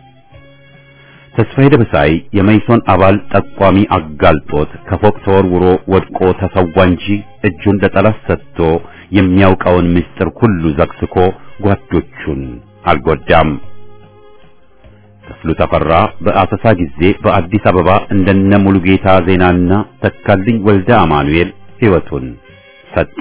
Speaker 1: ተስፋዬ ደበሳይ የመይሶን አባል ጠቋሚ አጋልጦት ከፎቅ ተወርውሮ ወድቆ ተሰዋ እንጂ እጁን ለጠላት ሰጥቶ የሚያውቀውን ምስጢር ሁሉ ዘክስኮ ጓዶቹን አልጎዳም። ክፍሉ ተፈራ በአሰሳ ጊዜ በአዲስ አበባ እንደነ ሙሉጌታ ዜናና ተካልኝ ወልደ አማኑኤል ሕይወቱን ሰጠ።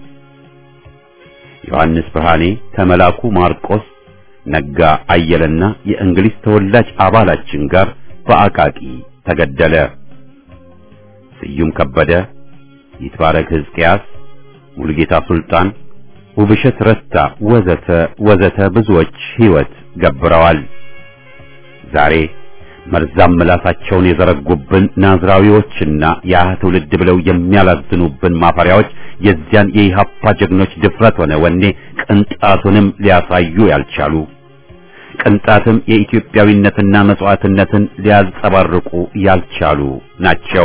Speaker 1: ዮሐንስ ብርሃኔ ከመላኩ ማርቆስ ነጋ አየለና የእንግሊዝ ተወላጅ አባላችን ጋር በአቃቂ ተገደለ። ስዩም ከበደ፣ ይትባረክ ሕዝቅያስ፣ ሙሉጌታ ሱልጣን፣ ውብሸት ረታ ወዘተ ወዘተ ብዙዎች ሕይወት ገብረዋል። ዛሬ መርዛም ምላሳቸውን የዘረጉብን ናዝራዊዎችና ያ ትውልድ ብለው የሚያላዝኑብን ማፈሪያዎች የዚያን የኢህአፓ ጀግኖች ድፍረት ሆነ ወኔ ቅንጣቱንም ሊያሳዩ ያልቻሉ፣ ቅንጣትም የኢትዮጵያዊነትና መስዋዕትነትን ሊያንጸባርቁ ያልቻሉ ናቸው።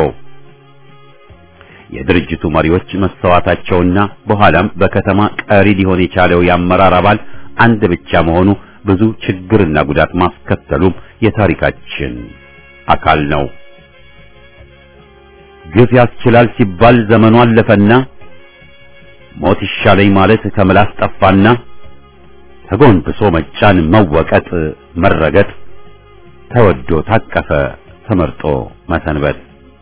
Speaker 1: የድርጅቱ መሪዎች መስተዋታቸውና በኋላም በከተማ ቀሪ ሊሆን የቻለው የአመራር አባል አንድ ብቻ መሆኑ ብዙ ችግርና ጉዳት ማስከተሉም የታሪካችን አካል ነው። ግፍ ያስችላል ሲባል ዘመኑ አለፈና ሞት ይሻለኝ ማለት ከምላስ ጠፋና ተጎንብሶ መጫን፣ መወቀጥ፣ መረገጥ፣ ተወዶ ታቀፈ ተመርጦ መሰንበት።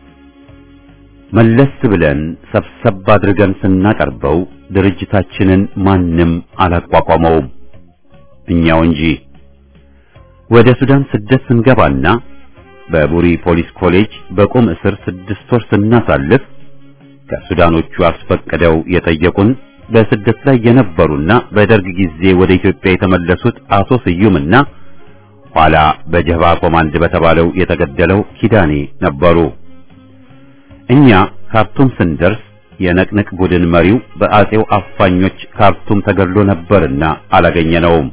Speaker 1: መለስ ብለን ሰብሰብ አድርገን ስናቀርበው ድርጅታችንን ማንም አላቋቋመውም፣ እኛው እንጂ። ወደ ሱዳን ስደት ስንገባና በቡሪ ፖሊስ ኮሌጅ በቁም እስር ስድስት ወር ስናሳልፍ ከሱዳኖቹ አስፈቅደው የጠየቁን በስደት ላይ የነበሩና በደርግ ጊዜ ወደ ኢትዮጵያ የተመለሱት አቶ ስዩምና ኋላ በጀባ ኮማንድ በተባለው የተገደለው ኪዳኔ ነበሩ። እኛ ካርቱም ስንደርስ የነቅንቅ ቡድን መሪው በአጼው አፋኞች ካርቱም ተገድሎ ነበርና አላገኘነውም።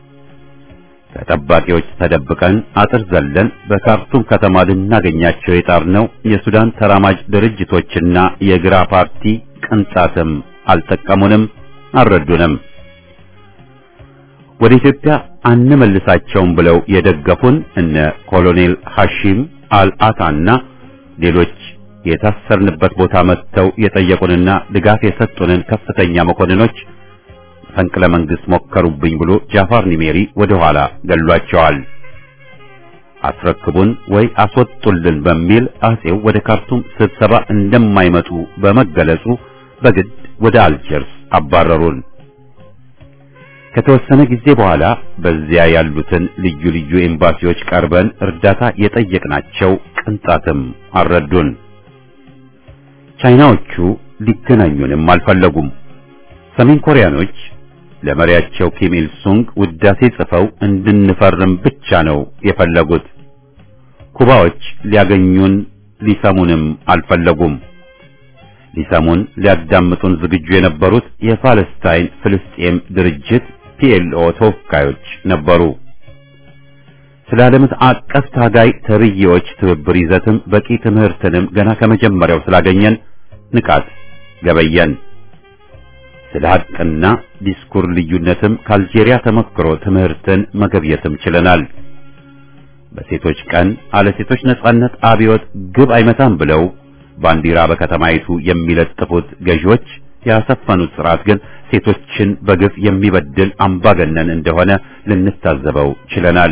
Speaker 1: ከጠባቂዎች ተደብቀን አጥር ዘለን በካርቱም ከተማ ልናገኛቸው የጣርነው የሱዳን ተራማጅ ድርጅቶችና የግራ ፓርቲ ቅንጣትም አልጠቀሙንም፣ አልረዱንም። ወደ ኢትዮጵያ አንመልሳቸውም ብለው የደገፉን እነ ኮሎኔል ሐሺም አልአታና ሌሎች የታሰርንበት ቦታ መጥተው የጠየቁንና ድጋፍ የሰጡንን ከፍተኛ መኮንኖች ፈንቅለ መንግስት ሞከሩብኝ ብሎ ጃፋር ኒሜሪ ወደ ኋላ ገሏቸዋል። አስረክቡን ወይ አስወጡልን በሚል አጼው ወደ ካርቱም ስብሰባ እንደማይመጡ በመገለጹ በግድ ወደ አልጀርስ አባረሩን። ከተወሰነ ጊዜ በኋላ በዚያ ያሉትን ልዩ ልዩ ኤምባሲዎች ቀርበን እርዳታ የጠየቅናቸው ቅንጣትም አልረዱን። ቻይናዎቹ ሊገናኙንም አልፈለጉም። ሰሜን ኮሪያኖች ለመሪያቸው ኪም ኢል ሱንግ ውዳሴ ጽፈው እንድንፈርም ብቻ ነው የፈለጉት። ኩባዎች ሊያገኙን ሊሰሙንም አልፈለጉም። ሊሰሙን ሊያዳምጡን ዝግጁ የነበሩት የፓለስታይን ፍልስጤም ድርጅት ፒኤልኦ ተወካዮች ነበሩ። ስለ ዓለም አቀፍ ታጋይ ተብዬዎች ትብብር ይዘትም በቂ ትምህርትንም ገና ከመጀመሪያው ስላገኘን ንቃት ገበየን። ስለ ሐቅና ዲስኩር ልዩነትም ከአልጄሪያ ተመክሮ ትምህርትን መገብየትም ችለናል። በሴቶች ቀን አለ ሴቶች ነጻነት አብዮት ግብ አይመታም ብለው ባንዲራ በከተማይቱ የሚለጥፉት ገዢዎች ያሰፈኑት ስርዓት ግን ሴቶችን በግፍ የሚበድል አምባገነን እንደሆነ ልንታዘበው ችለናል።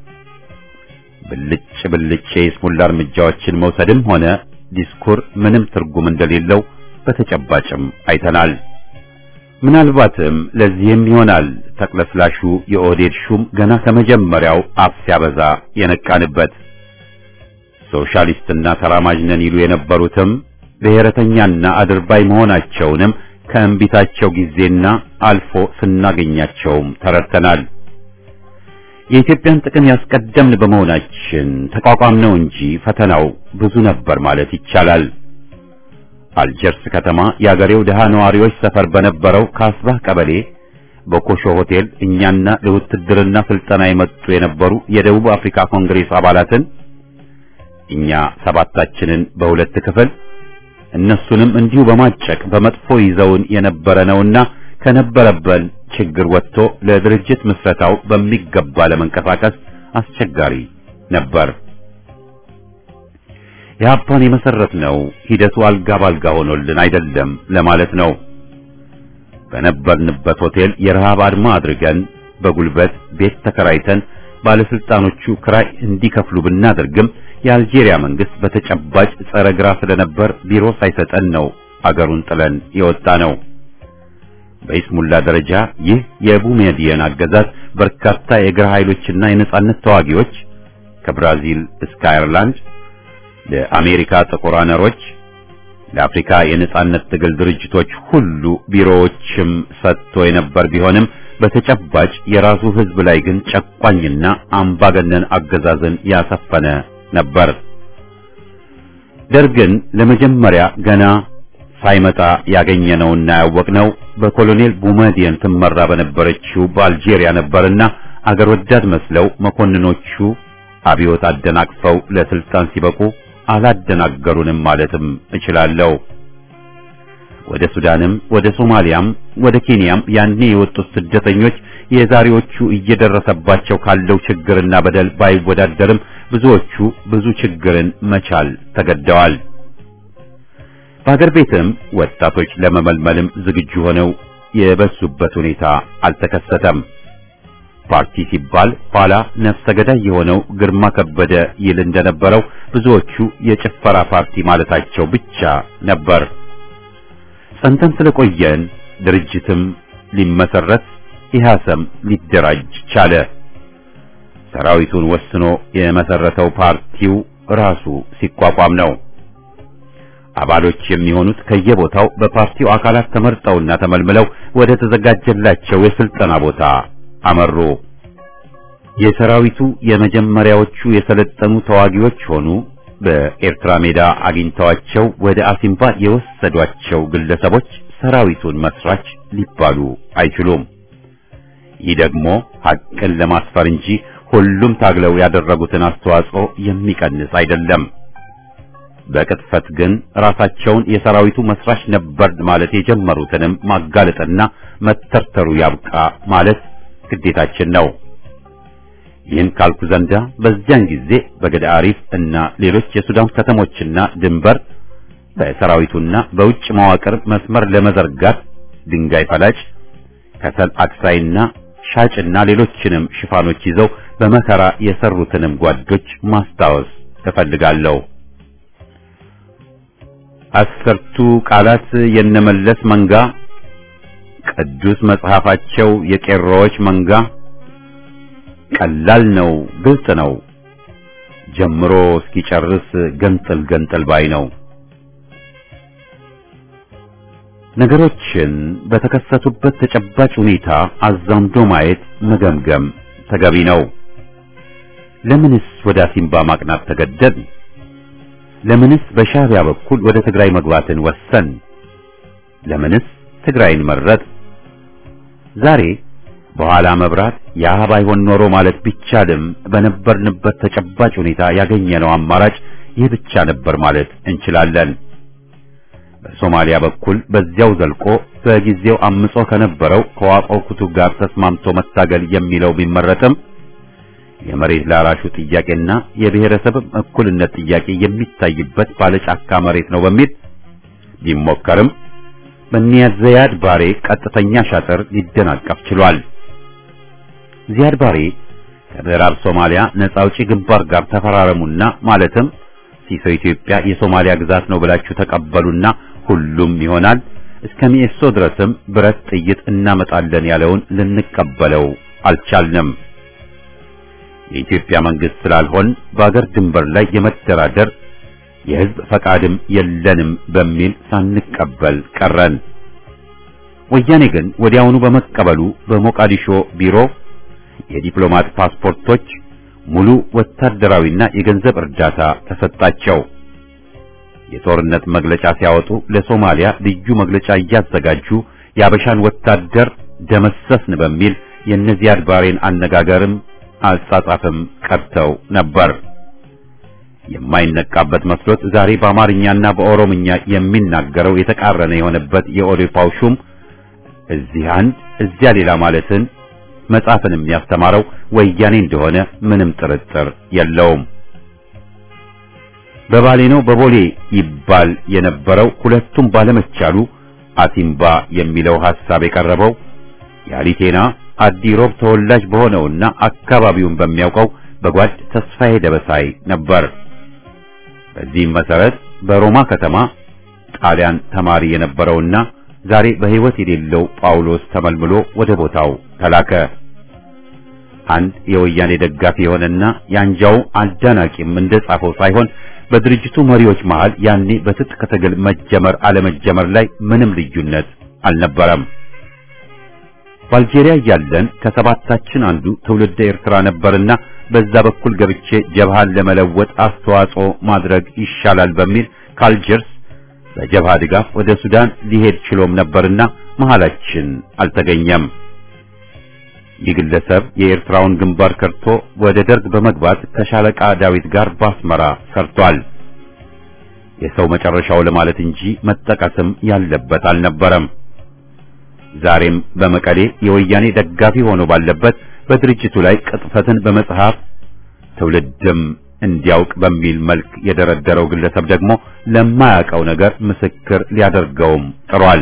Speaker 1: ብልጭ ብልጭ የስሙላ እርምጃዎችን መውሰድም ሆነ ዲስኩር ምንም ትርጉም እንደሌለው በተጨባጭም አይተናል። ምናልባትም ለዚህም ይሆናል ተቅለስላሹ የኦህዴድ ሹም ገና ከመጀመሪያው አፍ ሲያበዛ የነቃንበት። ሶሻሊስትና ተራማጅ ነን ይሉ የነበሩትም ብሔረተኛና አድርባይ መሆናቸውንም ከእንቢታቸው ጊዜና አልፎ ስናገኛቸውም ተረድተናል። የኢትዮጵያን ጥቅም ያስቀደምን በመሆናችን ተቋቋምነው እንጂ ፈተናው ብዙ ነበር ማለት ይቻላል። አልጀርስ ከተማ የአገሬው ደሃ ነዋሪዎች ሰፈር በነበረው ካስባህ ቀበሌ በኮሾ ሆቴል እኛና ለውትድርና ስልጠና የመጡ የነበሩ የደቡብ አፍሪካ ኮንግሬስ አባላትን እኛ ሰባታችንን በሁለት ክፍል እነሱንም እንዲሁ በማጨቅ በመጥፎ ይዘውን የነበረ ነውና ከነበረበን ችግር ወጥቶ ለድርጅት ምስረታው በሚገባ ለመንቀሳቀስ አስቸጋሪ ነበር። የሀፓን የመሰረትነው ሂደቱ አልጋ ባልጋ ሆኖልን አይደለም ለማለት ነው። በነበርንበት ሆቴል የረሃብ አድማ አድርገን በጉልበት ቤት ተከራይተን ባለስልጣኖቹ ክራይ እንዲከፍሉ ብናደርግም የአልጄሪያ መንግስት በተጨባጭ ጸረ ግራ ስለነበር ቢሮ ሳይሰጠን ነው አገሩን ጥለን የወጣ ነው። በኢስሙላ ደረጃ ይህ የቡሜዲየን አገዛዝ በርካታ የግራ ኃይሎችና የነጻነት ተዋጊዎች ከብራዚል እስከ አየርላንድ ለአሜሪካ ጥቁር አነሮች ለአፍሪካ የነጻነት ትግል ድርጅቶች ሁሉ ቢሮዎችም ሰጥቶ የነበር ቢሆንም በተጨባጭ የራሱ ህዝብ ላይ ግን ጨቋኝና አምባገነን አገዛዝን ያሰፈነ ነበር። ደርግን ለመጀመሪያ ገና ሳይመጣ ያገኘነውና ያወቅነው በኮሎኔል ቡሜዲየን ትመራ በነበረችው በአልጄሪያ ነበርና አገር ወዳድ መስለው መኮንኖቹ አብዮት አደናቅፈው ለስልጣን ሲበቁ አላደናገሩንም ማለትም እችላለሁ። ወደ ሱዳንም ወደ ሶማሊያም ወደ ኬንያም ያኔ የወጡት ስደተኞች የዛሬዎቹ እየደረሰባቸው ካለው ችግርና በደል ባይወዳደርም ብዙዎቹ ብዙ ችግርን መቻል ተገደዋል። በአገር ቤትም ወጣቶች ለመመልመልም ዝግጁ ሆነው የበዙበት ሁኔታ አልተከሰተም። ፓርቲ ሲባል ኋላ ነፍሰ ገዳይ የሆነው ግርማ ከበደ ይል እንደነበረው ብዙዎቹ የጭፈራ ፓርቲ ማለታቸው ብቻ ነበር። ጸንተን ስለቆየን ድርጅትም ሊመሰረት ኢህአሰም ሊደራጅ ቻለ። ሰራዊቱን ወስኖ የመሰረተው ፓርቲው ራሱ ሲቋቋም ነው። አባሎች የሚሆኑት ከየቦታው በፓርቲው አካላት ተመርጠውና ተመልምለው ወደ ተዘጋጀላቸው የስልጠና ቦታ አመሩ። የሰራዊቱ የመጀመሪያዎቹ የሰለጠኑ ተዋጊዎች ሆኑ በኤርትራ ሜዳ አግኝተዋቸው ወደ አሲምባ የወሰዷቸው ግለሰቦች ሰራዊቱን መስራች ሊባሉ አይችሉም። ይህ ደግሞ ሐቅን ለማስፈር እንጂ ሁሉም ታግለው ያደረጉትን አስተዋጽኦ የሚቀንስ አይደለም። በቅጥፈት ግን ራሳቸውን የሰራዊቱ መስራች ነበር ማለት የጀመሩትንም ማጋለጥና መተርተሩ ያብቃ ማለት ግዴታችን ነው። ይህን ካልኩ ዘንዳ በዚያን ጊዜ በገዳሪፍ እና ሌሎች የሱዳን ከተሞችና ድንበር በሰራዊቱና በውጭ መዋቅር መስመር ለመዘርጋት ድንጋይ ፈላጭ፣ ከሰል አክሳይና ሻጭና ሌሎችንም ሽፋኖች ይዘው በመከራ የሰሩትንም ጓዶች ማስታወስ እፈልጋለሁ። አስርቱ ቃላት የነመለስ መንጋ ቅዱስ መጽሐፋቸው የቄሮዎች መንጋ ቀላል ነው ግልጽ ነው ጀምሮ እስኪጨርስ ገንጥል ገንጥል ባይ ነው። ነገሮችን በተከሰቱበት ተጨባጭ ሁኔታ አዛምዶ ማየት መገምገም ተገቢ ነው። ለምንስ ወደ አሲምባ ማቅናት ተገደድ? ለምንስ በሻዕቢያ በኩል ወደ ትግራይ መግባትን ወሰን? ለምንስ ትግራይን መረጥ? ዛሬ በኋላ መብራት ያ ባይሆን ኖሮ ማለት ቢቻልም በነበርንበት ተጨባጭ ሁኔታ ያገኘነው አማራጭ ይህ ብቻ ነበር ማለት እንችላለን። በሶማሊያ በኩል በዚያው ዘልቆ በጊዜው አምጾ ከነበረው ከዋቀው ኩቱ ጋር ተስማምቶ መታገል የሚለው ቢመረጥም የመሬት ላራሹ ጥያቄና የብሔረሰብ እኩልነት ጥያቄ የሚታይበት ባለጫካ መሬት ነው በሚል ቢሞከርም በኒያዝ ዚያድ ባሬ ቀጥተኛ ሻጥር ሊደናቀፍ ችሏል። ዚያድ ባሬ ከምዕራብ ሶማሊያ ነፃ አውጪ ግንባር ጋር ተፈራረሙና ማለትም ሲሶ ኢትዮጵያ የሶማሊያ ግዛት ነው ብላችሁ ተቀበሉና ሁሉም ይሆናል እስከ ሚኤሶ ድረስም ብረት ጥይት እናመጣለን ያለውን ልንቀበለው አልቻልንም። የኢትዮጵያ መንግስት ስላልሆን በአገር ድንበር ላይ የመደራደር የህዝብ ፈቃድም የለንም በሚል ሳንቀበል ቀረን። ወያኔ ግን ወዲያውኑ በመቀበሉ በሞቃዲሾ ቢሮ የዲፕሎማት ፓስፖርቶች ሙሉ ወታደራዊና የገንዘብ እርዳታ ተሰጣቸው። የጦርነት መግለጫ ሲያወጡ ለሶማሊያ ልዩ መግለጫ እያዘጋጁ የአበሻን ወታደር ደመሰስን በሚል የነዚያድ ባሬን አነጋገርም አጻጻፍም ቀርተው ነበር። የማይነቃበት መስሎት ዛሬ በአማርኛና በኦሮምኛ የሚናገረው የተቃረነ የሆነበት የኦዴፓው ሹም እዚህ አንድ እዚያ ሌላ ማለትን መጻፍን የሚያስተማረው ወያኔ እንደሆነ ምንም ጥርጥር የለውም። በባሌ ነው በቦሌ ይባል የነበረው ሁለቱም ባለመቻሉ አሲምባ የሚለው ሐሳብ የቀረበው ያሊቴና አዲሮብ ተወላጅ በሆነውና አካባቢውን በሚያውቀው በጓድ ተስፋዬ ደበሳይ ነበር። በዚህም መሰረት በሮማ ከተማ ጣሊያን ተማሪ የነበረውና ዛሬ በሕይወት የሌለው ጳውሎስ ተመልምሎ ወደ ቦታው ተላከ። አንድ የወያኔ ደጋፊ የሆነና ያንጃው አዳናቂም እንደጻፈው ሳይሆን በድርጅቱ መሪዎች መሃል ያኔ በትጥቅ ትግል መጀመር አለመጀመር ላይ ምንም ልዩነት አልነበረም። በአልጄሪያ ያለን ከሰባታችን አንዱ ትውልደ ኤርትራ ነበርና በዛ በኩል ገብቼ ጀብሃን ለመለወጥ አስተዋጽኦ ማድረግ ይሻላል በሚል ካልጀርስ በጀብሃ ድጋፍ ወደ ሱዳን ሊሄድ ችሎም ነበርና መሃላችን አልተገኘም። ይህ ግለሰብ የኤርትራውን ግንባር ከርቶ ወደ ደርግ በመግባት ከሻለቃ ዳዊት ጋር ባስመራ ሰርቷል። የሰው መጨረሻው ለማለት እንጂ መጠቀስም ያለበት አልነበረም። ዛሬም በመቀሌ የወያኔ ደጋፊ ሆኖ ባለበት በድርጅቱ ላይ ቅጥፈትን በመጽሐፍ ትውልድም እንዲያውቅ በሚል መልክ የደረደረው ግለሰብ ደግሞ ለማያውቀው ነገር ምስክር ሊያደርገውም ጥሯል።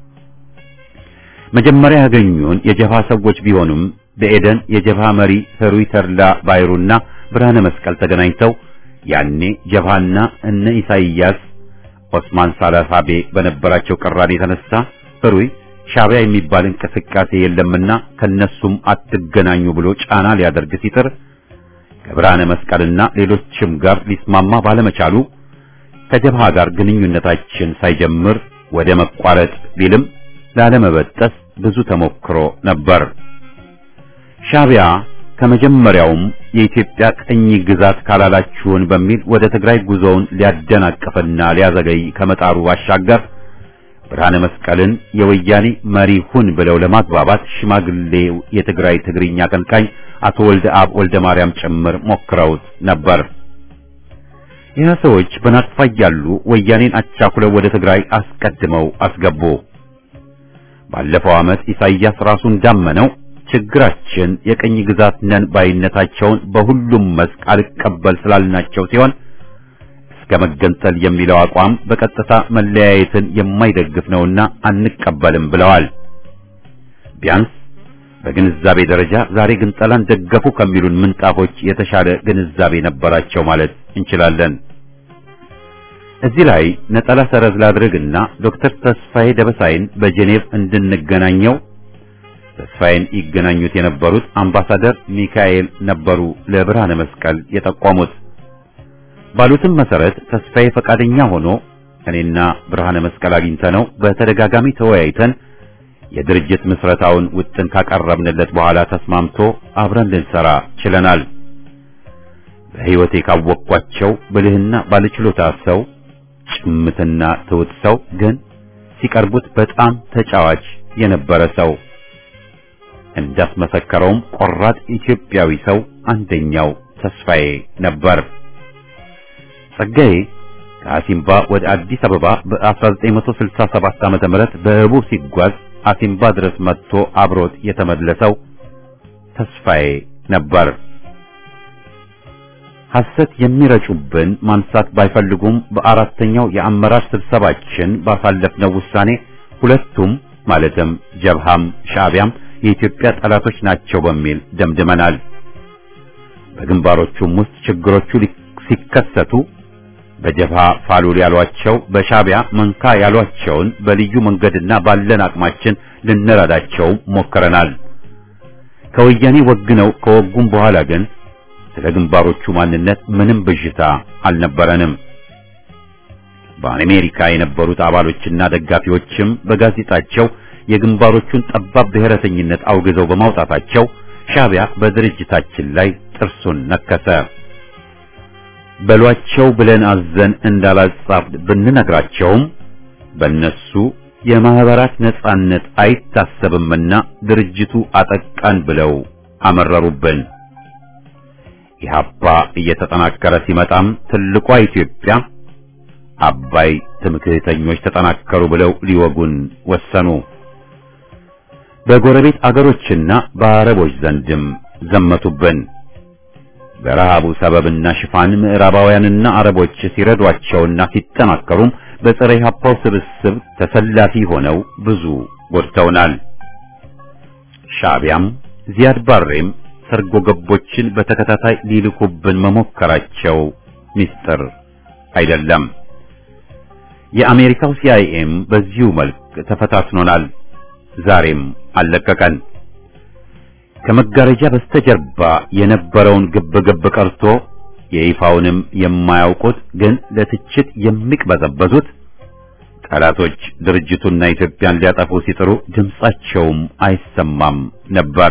Speaker 1: መጀመሪያ ያገኙን የጀብሃ ሰዎች ቢሆኑም በኤደን የጀብሃ መሪ ህሩይ ተርላ ባይሩና ብርሃነ መስቀል ተገናኝተው ያኔ ጀብሃና እነ ኢሳይያስ ኦስማን ሳላሳቤ በነበራቸው ቅራኔ የተነሳ ህሩይ ሻዕቢያ የሚባል እንቅስቃሴ የለምና ከነሱም አትገናኙ ብሎ ጫና ሊያደርግ ሲጥር ከብርሃነ መስቀልና ሌሎችም ጋር ሊስማማ ባለመቻሉ ከጀብሃ ጋር ግንኙነታችን ሳይጀምር ወደ መቋረጥ ቢልም ላለመበጠስ ብዙ ተሞክሮ ነበር። ሻዕቢያ ከመጀመሪያውም የኢትዮጵያ ቀኝ ግዛት ካላላችሁን በሚል ወደ ትግራይ ጉዞውን ሊያደናቅፍና ሊያዘገይ ከመጣሩ ባሻገር ብርሃነ መስቀልን የወያኔ መሪ ሁን ብለው ለማግባባት ሽማግሌው የትግራይ ትግርኛ አቀንቃኝ አቶ ወልደ አብ ወልደ ማርያም ጭምር ሞክረውት ነበር። ይህ ሰዎች በናጥፋ ያሉ ወያኔን አቻኩለው ወደ ትግራይ አስቀድመው አስገቡ። ባለፈው ዓመት ኢሳይያስ ራሱ እንዳመነው ችግራችን የቀኝ ግዛት ነን ባይነታቸውን በሁሉም መስክ አልቀበል ስላልናቸው ሲሆን ከመገንጠል የሚለው አቋም በቀጥታ መለያየትን የማይደግፍ ነውና አንቀበልም ብለዋል። ቢያንስ በግንዛቤ ደረጃ ዛሬ ግንጠላን ደገፉ ከሚሉን ምንጣፎች የተሻለ ግንዛቤ ነበራቸው ማለት እንችላለን። እዚህ ላይ ነጠላ ሰረዝ ላድርግና ዶክተር ተስፋዬ ደበሳይን በጄኔቭ እንድንገናኘው ተስፋዬን ይገናኙት የነበሩት አምባሳደር ሚካኤል ነበሩ ለብርሃነ መስቀል የጠቆሙት። ባሉትም መሰረት ተስፋዬ ፈቃደኛ ሆኖ እኔና ብርሃነ መስቀል አግኝተነው በተደጋጋሚ ተወያይተን የድርጅት ምስረታውን ውጥን ካቀረብንለት በኋላ ተስማምቶ አብረን ልንሰራ ችለናል። በህይወቴ ካወቅኳቸው ብልህና ባለችሎታ ሰው፣ ጭምትና ትውት ሰው፣ ግን ሲቀርቡት በጣም ተጫዋች የነበረ ሰው፣ እንዳስመሰከረውም ቆራጥ ኢትዮጵያዊ ሰው አንደኛው ተስፋዬ ነበር። ጸጋዬ ከአሲምባ ወደ አዲስ አበባ በ1967 ዓመተ ምህረት በህቡ ሲጓዝ አሲምባ ድረስ መጥቶ አብሮት የተመለሰው ተስፋዬ ነበር። ሐሰት የሚረጩብን ማንሳት ባይፈልጉም በአራተኛው የአመራር ስብሰባችን ባሳለፍነው ውሳኔ ሁለቱም ማለትም ጀብሃም ሻዕቢያም የኢትዮጵያ ጠላቶች ናቸው በሚል ደምድመናል። በግንባሮቹም ውስጥ ችግሮቹ ሲከሰቱ በጀብሃ ፋሉል ያሏቸው በሻዕቢያ መንካ ያሏቸውን በልዩ መንገድና ባለን አቅማችን ልንረዳቸው ሞክረናል። ከወያኔ ወግነው ከወጉም በኋላ ግን ስለ ግንባሮቹ ማንነት ምንም ብዥታ አልነበረንም። በአሜሪካ የነበሩት አባሎችና ደጋፊዎችም በጋዜጣቸው የግንባሮቹን ጠባብ ብሔረተኝነት አውግዘው በማውጣታቸው ሻዕቢያ በድርጅታችን ላይ ጥርሱን ነከሰ። በሏቸው ብለን አዘን እንዳላጻፍ ብንነግራቸውም በእነሱ የማህበራት ነጻነት አይታሰብምና ድርጅቱ አጠቃን ብለው አመረሩብን። ኢህአፓ እየተጠናከረ ሲመጣም ትልቋ ኢትዮጵያ አባይ ትምክህተኞች ተጠናከሩ ብለው ሊወጉን ወሰኑ። በጎረቤት አገሮችና በአረቦች ዘንድም ዘመቱብን። በረሃቡ ሰበብና ሽፋን ምዕራባውያንና አረቦች ሲረዷቸውና ሲጠናከሩም በፀረ ኢህአፓው ስብስብ ተሰላፊ ሆነው ብዙ ጎድተውናል። ሻዕቢያም ዚያድ ባሬም ሰርጎ ገቦችን በተከታታይ ሊልኩብን መሞከራቸው ሚስጥር አይደለም። የአሜሪካው ሲአይኤም በዚሁ መልክ ተፈታትኖናል። ዛሬም አለቀቀን። ከመጋረጃ በስተጀርባ የነበረውን ግብግብ ቀርቶ የይፋውንም የማያውቁት ግን ለትችት የሚቅበዘበዙት ጠላቶች ድርጅቱና ኢትዮጵያን ሊያጠፉ ሲጥሩ ድምጻቸውም አይሰማም ነበር።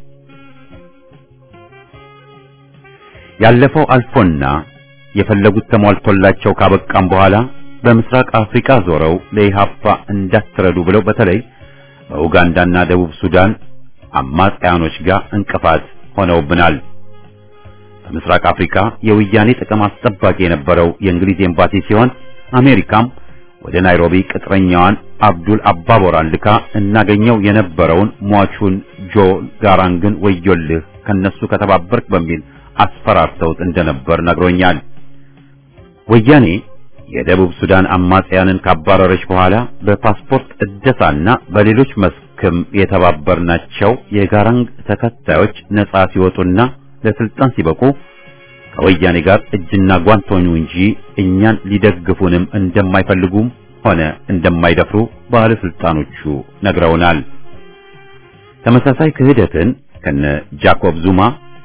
Speaker 1: ያለፈው አልፎና የፈለጉት ተሟልቶላቸው ካበቃም በኋላ በምስራቅ አፍሪካ ዞረው ለኢህአፓ እንዳትረዱ ብለው በተለይ በኡጋንዳና ደቡብ ሱዳን አማጽያኖች ጋር እንቅፋት ሆነውብናል። በምስራቅ አፍሪካ የወያኔ ጥቅም አስጠባቂ የነበረው የእንግሊዝ ኤምባሲ ሲሆን አሜሪካም ወደ ናይሮቢ ቅጥረኛዋን አብዱል አባቦራን ልካ እናገኘው የነበረውን ሟቹን ጆ ጋራንግን ወዮልህ ከነሱ ከተባበርክ በሚል አስፈራርተውት እንደነበር ነግሮኛል። ወያኔ የደቡብ ሱዳን አማጽያንን ካባረረች በኋላ በፓስፖርት እደሳና በሌሎች መስክም የተባበርናቸው የጋራንግ ተከታዮች ነጻ ሲወጡና ለስልጣን ሲበቁ ከወያኔ ጋር እጅና ጓንት ሆኑ እንጂ እኛን ሊደግፉንም እንደማይፈልጉም ሆነ እንደማይደፍሩ ባለስልጣኖቹ ነግረውናል። ተመሳሳይ ክህደትን ከነ ጃኮብ ዙማ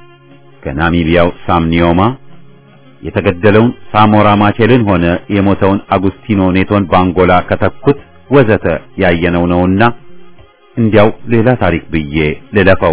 Speaker 1: ከናሚቢያው ሳም ኒዮማ የተገደለውን ሳሞራ ማቼልን ሆነ የሞተውን አጉስቲኖ ኔቶን ባንጎላ ከተኩት ወዘተ ያየነው ነውና እንዲያው ሌላ ታሪክ ብዬ ልለፈው።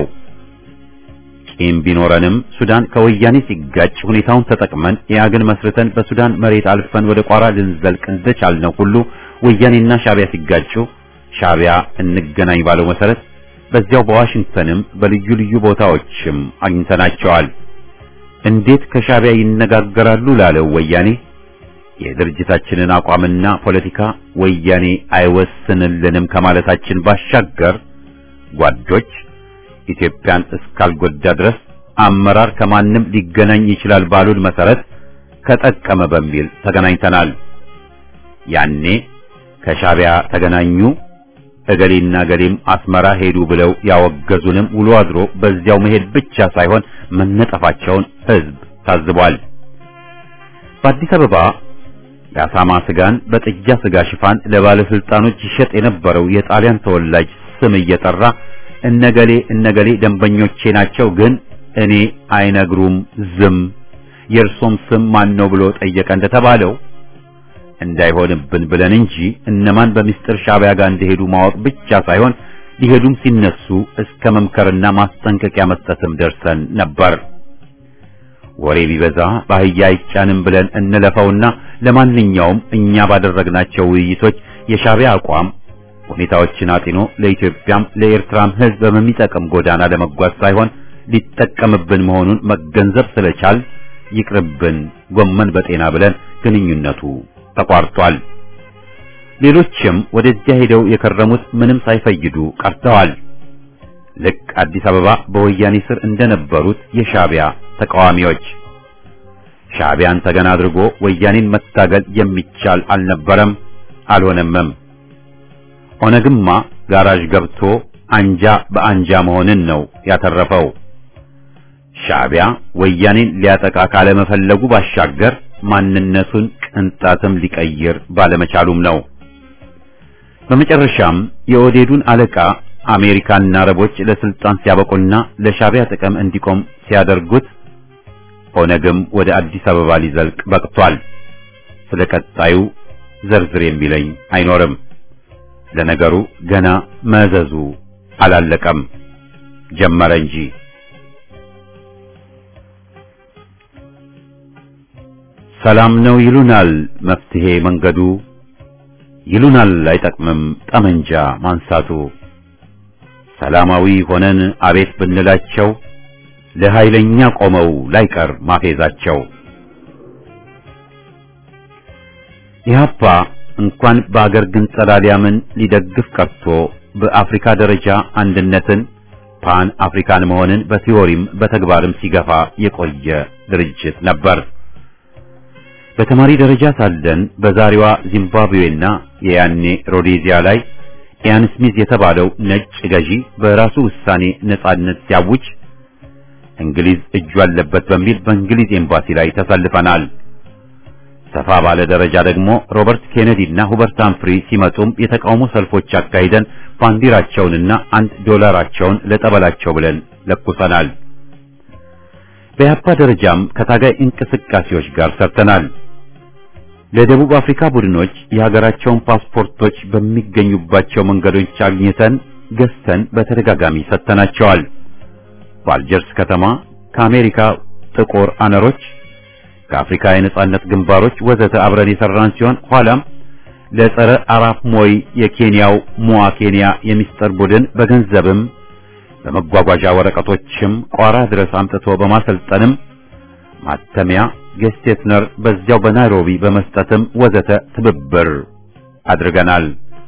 Speaker 1: ቂም ቢኖረንም ሱዳን ከወያኔ ሲጋጭ ሁኔታውን ተጠቅመን የአገን መስርተን በሱዳን መሬት አልፈን ወደ ቋራ ልንዘልቅ እንደቻልነው ሁሉ ወያኔና ሻዕቢያ ሲጋጩ ሻዕቢያ እንገናኝ ባለው መሰረት በዚያው በዋሽንግተንም በልዩ ልዩ ቦታዎችም አግኝተናቸዋል። እንዴት ከሻዕቢያ ይነጋገራሉ ላለው ወያኔ የድርጅታችንን አቋምና ፖለቲካ ወያኔ አይወስንልንም ከማለታችን ባሻገር ጓዶች ኢትዮጵያን እስካልጎዳ ድረስ አመራር ከማንም ሊገናኝ ይችላል ባሉን መሰረት ከጠቀመ በሚል ተገናኝተናል። ያኔ ከሻዕቢያ ተገናኙ እገሌና ገሌም አስመራ ሄዱ ብለው ያወገዙንም ውሎ አድሮ በዚያው መሄድ ብቻ ሳይሆን መነጠፋቸውን ህዝብ ታዝቧል። በአዲስ አበባ የአሳማ ስጋን በጥጃ ስጋ ሽፋን ለባለስልጣኖች ይሸጥ የነበረው የጣሊያን ተወላጅ ስም እየጠራ እነገሌ እነገሌ ደንበኞቼ ናቸው፣ ግን እኔ አይነግሩም ዝም፣ የእርሶም ስም ማን ነው ብሎ ጠየቀ እንደተባለው እንዳይሆንብን ብለን እንጂ እነማን በሚስጥር ሻዕቢያ ጋር እንደሄዱ ማወቅ ብቻ ሳይሆን ሊሄዱም ሲነሱ እስከ መምከርና ማስጠንቀቂያ መስጠትም ደርሰን ነበር። ወሬ ቢበዛ ባህያ አይጫንም ብለን እንለፈውና ለማንኛውም እኛ ባደረግናቸው ውይይቶች የሻዕቢያ አቋም ሁኔታዎችን አጢኖ ለኢትዮጵያም ለኤርትራም ሕዝብ በሚጠቅም ጎዳና ለመጓዝ ሳይሆን ሊጠቀምብን መሆኑን መገንዘብ ስለቻል ይቅርብን ጎመን በጤና ብለን ግንኙነቱ ተቋርጧል። ሌሎችም ወደዚያ ሄደው የከረሙት ምንም ሳይፈይዱ ቀርተዋል። ልክ አዲስ አበባ በወያኔ ስር እንደነበሩት የሻዕቢያ ተቃዋሚዎች። ሻዕቢያን ተገና አድርጎ ወያኔን መታገል የሚቻል አልነበረም፣ አልሆነምም። ኦነግማ ጋራዥ ገብቶ አንጃ በአንጃ መሆንን ነው ያተረፈው። ሻዕቢያ ወያኔን ሊያጠቃ ካለመፈለጉ ባሻገር ማንነቱን ቅንጣትም ሊቀይር ባለመቻሉም ነው። በመጨረሻም የኦዴዱን አለቃ አሜሪካና አረቦች ለስልጣን ሲያበቁና ለሻዕቢያ ጥቅም እንዲቆም ሲያደርጉት ኦነግም ወደ አዲስ አበባ ሊዘልቅ በቅቷል። ስለቀጣዩ ዘርዝር የሚለኝ አይኖርም። ለነገሩ ገና መዘዙ አላለቀም፣ ጀመረ እንጂ። ሰላም ነው ይሉናል መፍትሄ መንገዱ፣ ይሉናል አይጠቅምም ጠመንጃ ማንሳቱ። ሰላማዊ ሆነን አቤት ብንላቸው ለኃይለኛ ቆመው ላይቀር ማፌዛቸው። ኢህአፓ እንኳን በአገር ግን ጸዳሊያምን ሊደግፍ ቀርቶ በአፍሪካ ደረጃ አንድነትን ፓን አፍሪካን መሆንን በቲዮሪም በተግባርም ሲገፋ የቆየ ድርጅት ነበር። በተማሪ ደረጃ ሳለን በዛሬዋ ዚምባብዌና የያኔ ሮዴዚያ ላይ ኢያን ስሚዝ የተባለው ነጭ ገዢ በራሱ ውሳኔ ነጻነት ሲያውጅ እንግሊዝ እጁ አለበት በሚል በእንግሊዝ ኤምባሲ ላይ ተሰልፈናል። ሰፋ ባለ ደረጃ ደግሞ ሮበርት ኬኔዲ እና ሁበርት ሃምፍሪ ሲመጡም የተቃውሞ ሰልፎች አካሂደን ባንዲራቸውንና አንድ ዶላራቸውን ለጠበላቸው ብለን ለኩሰናል። በኢህአፓ ደረጃም ከታጋይ እንቅስቃሴዎች ጋር ሰርተናል። ለደቡብ አፍሪካ ቡድኖች የሀገራቸውን ፓስፖርቶች በሚገኙባቸው መንገዶች አግኝተን ገዝተን በተደጋጋሚ ሰጥተናቸዋል። በአልጀርስ ከተማ ከአሜሪካ ጥቁር አነሮች፣ ከአፍሪካ የነጻነት ግንባሮች ወዘተ አብረን የሰራን ሲሆን ኋላም ለጸረ አራፕ ሞይ የኬንያው ሙዋ ኬንያ የሚስጥር ቡድን በገንዘብም በመጓጓዣ ወረቀቶችም ቋራ ድረስ አምጥቶ በማሰልጠንም ማተሚያ ጌስቴትነር በዚያው በናይሮቢ በመስጠትም ወዘተ ትብብር አድርገናል።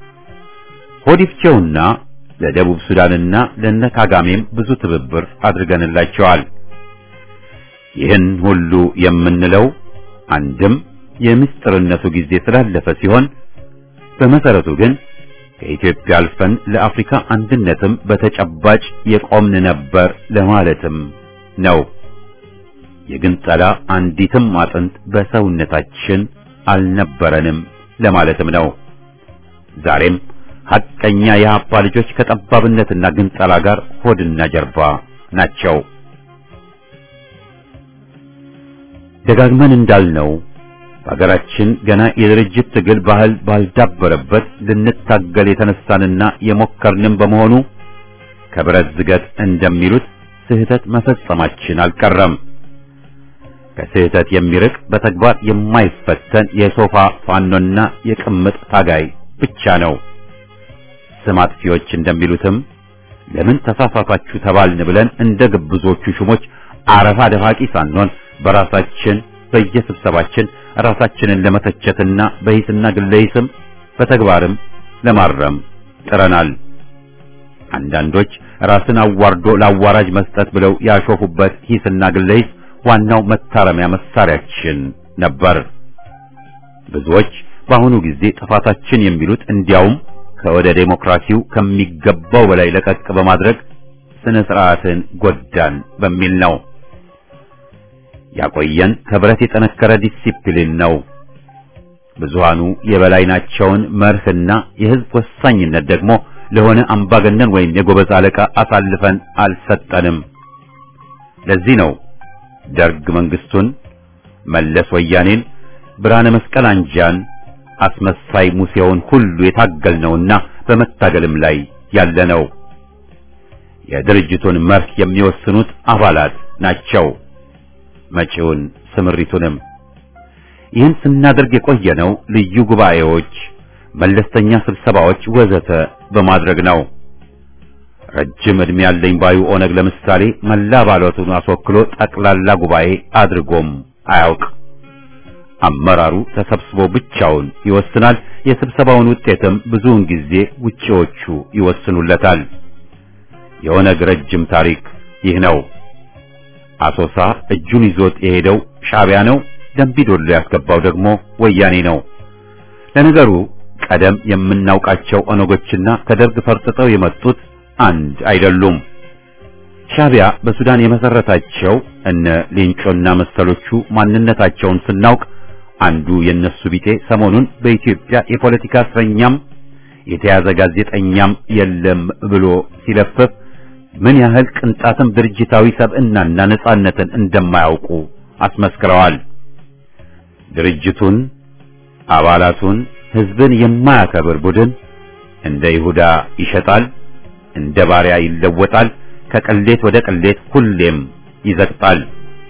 Speaker 1: ሆዲፍቼውና ለደቡብ ሱዳንና ለነካጋሜም ብዙ ትብብር አድርገንላቸዋል። ይህን ሁሉ የምንለው አንድም የምስጥርነቱ ጊዜ ስላለፈ ሲሆን በመሰረቱ ግን ከኢትዮጵያ አልፈን ለአፍሪካ አንድነትም በተጨባጭ የቆምን ነበር ለማለትም ነው። የግንጠላ አንዲትም አጥንት በሰውነታችን አልነበረንም ለማለትም ነው። ዛሬም ሐቀኛ የኢህአፓ ልጆች ከጠባብነትና ግንጠላ ጋር ሆድና ጀርባ ናቸው። ደጋግመን እንዳልነው በሀገራችን ገና የድርጅት ትግል ባህል ባልዳበረበት ልንታገል የተነሳንና የሞከርንም በመሆኑ ከብረት ዝገት እንደሚሉት ስህተት መፈጸማችን አልቀረም። ከስህተት የሚርቅ በተግባር የማይፈተን የሶፋ ፋኖና የቅምጥ ታጋይ ብቻ ነው። ስም አጥፊዎች እንደሚሉትም ለምን ተሳሳታችሁ ተባልን ብለን እንደ ግብዞቹ ሹሞች አረፋ ደፋቂ ሳንሆን በራሳችን በየስብሰባችን ራሳችንን ለመተቸትና በሂስና ግለሂስም በተግባርም ለማረም ጥረናል። አንዳንዶች ራስን አዋርዶ ለአዋራጅ መስጠት ብለው ያሾፉበት ሂስና ግለሂስ ዋናው መታረሚያ መሳሪያችን ነበር። ብዙዎች በአሁኑ ጊዜ ጥፋታችን የሚሉት እንዲያውም ከወደ ዴሞክራሲው ከሚገባው በላይ ለቀቅ በማድረግ ስነ ስርዓትን ጎዳን በሚል ነው። ያቆየን ከብረት የጠነከረ ዲሲፕሊን ነው። ብዙሃኑ የበላይ ናቸውን መርህና የህዝብ ወሳኝነት ደግሞ ለሆነ አምባገነን ወይም የጎበዝ አለቃ አሳልፈን አልሰጠንም። ለዚህ ነው ደርግ መንግስቱን፣ መለስ ወያኔን፣ ብርሃነ መስቀል አንጃን፣ አስመሳይ ሙሴውን ሁሉ የታገልነውና በመታገልም ላይ ያለነው። የድርጅቱን መርህ የሚወስኑት አባላት ናቸው፣ መጪውን ስምሪቱንም። ይህን ስናደርግ የቆየነው ልዩ ጉባኤዎች፣ መለስተኛ ስብሰባዎች ወዘተ በማድረግ ነው። ረጅም ዕድሜ ያለኝ ባዩ ኦነግ ለምሳሌ መላ አባላቱን አስወክሎ ጠቅላላ ጉባኤ አድርጎም አያውቅ። አመራሩ ተሰብስቦ ብቻውን ይወስናል። የስብሰባውን ውጤትም ብዙውን ጊዜ ውጪዎቹ ይወስኑለታል። የኦነግ ረጅም ታሪክ ይህ ነው። አሶሳ እጁን ይዞት የሄደው ሻዕቢያ ነው። ደምቢዶሎ ያስገባው ደግሞ ወያኔ ነው። ለነገሩ ቀደም የምናውቃቸው ኦነጎችና ከደርግ ፈርጥጠው የመጡት አንድ አይደሉም። ሻዕቢያ በሱዳን የመሰረታቸው እነ ሌንጮና መሰሎቹ ማንነታቸውን ስናውቅ አንዱ የነሱ ቢጤ ሰሞኑን በኢትዮጵያ የፖለቲካ እስረኛም የተያዘ ጋዜጠኛም የለም ብሎ ሲለፍፍ ምን ያህል ቅንጣትም ድርጅታዊ ሰብዕናና ነጻነትን እንደማያውቁ አስመስክረዋል። ድርጅቱን፣ አባላቱን፣ ህዝብን የማያከብር ቡድን እንደ ይሁዳ ይሸጣል፣ እንደ ባሪያ ይለወጣል፣ ከቅሌት ወደ ቅሌት ሁሌም ይዘቅጣል።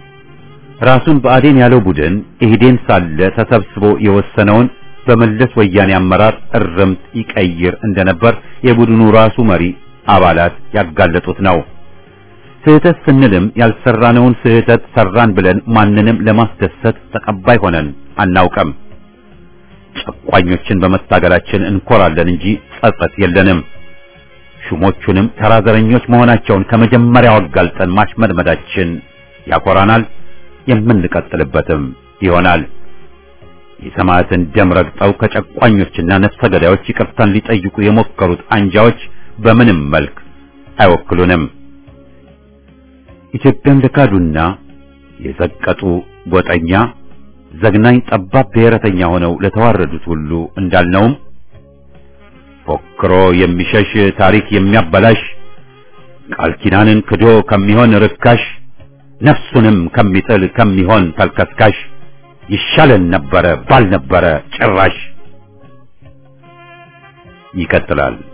Speaker 1: ራሱን ብአዴን ያለው ቡድን ኢህዴን ሳለ ተሰብስቦ የወሰነውን በመለስ ወያኔ አመራር እርምት ይቀይር እንደነበር የቡድኑ ራሱ መሪ አባላት ያጋለጡት ነው። ስህተት ስንልም ያልሰራነውን ስህተት ሰራን ብለን ማንንም ለማስደሰት ተቀባይ ሆነን አናውቅም። ጨቋኞችን በመታገላችን እንኮራለን እንጂ ጸጸት የለንም። ሹሞቹንም ተራዘረኞች መሆናቸውን ከመጀመሪያው አጋልጠን ማሽመድመዳችን ያኮራናል፣ የምንቀጥልበትም ይሆናል። የሰማዕትን ደም ረግጠው ከጨቋኞችና ነፍሰ ገዳዮች ይቅርታን ሊጠይቁ የሞከሩት አንጃዎች በምንም መልክ አይወክሉንም። ኢትዮጵያን ለካዱና የዘቀጡ ጎጠኛ ዘግናኝ ጠባብ ብሔረተኛ ሆነው ለተዋረዱት ሁሉ እንዳልነውም ፎክሮ የሚሸሽ ታሪክ የሚያበላሽ ቃል ኪዳንን ክዶ ከሚሆን ርካሽ ነፍሱንም ከሚጥል ከሚሆን ተልከስካሽ ይሻለን ነበረ ባልነበረ ጭራሽ። ይቀጥላል።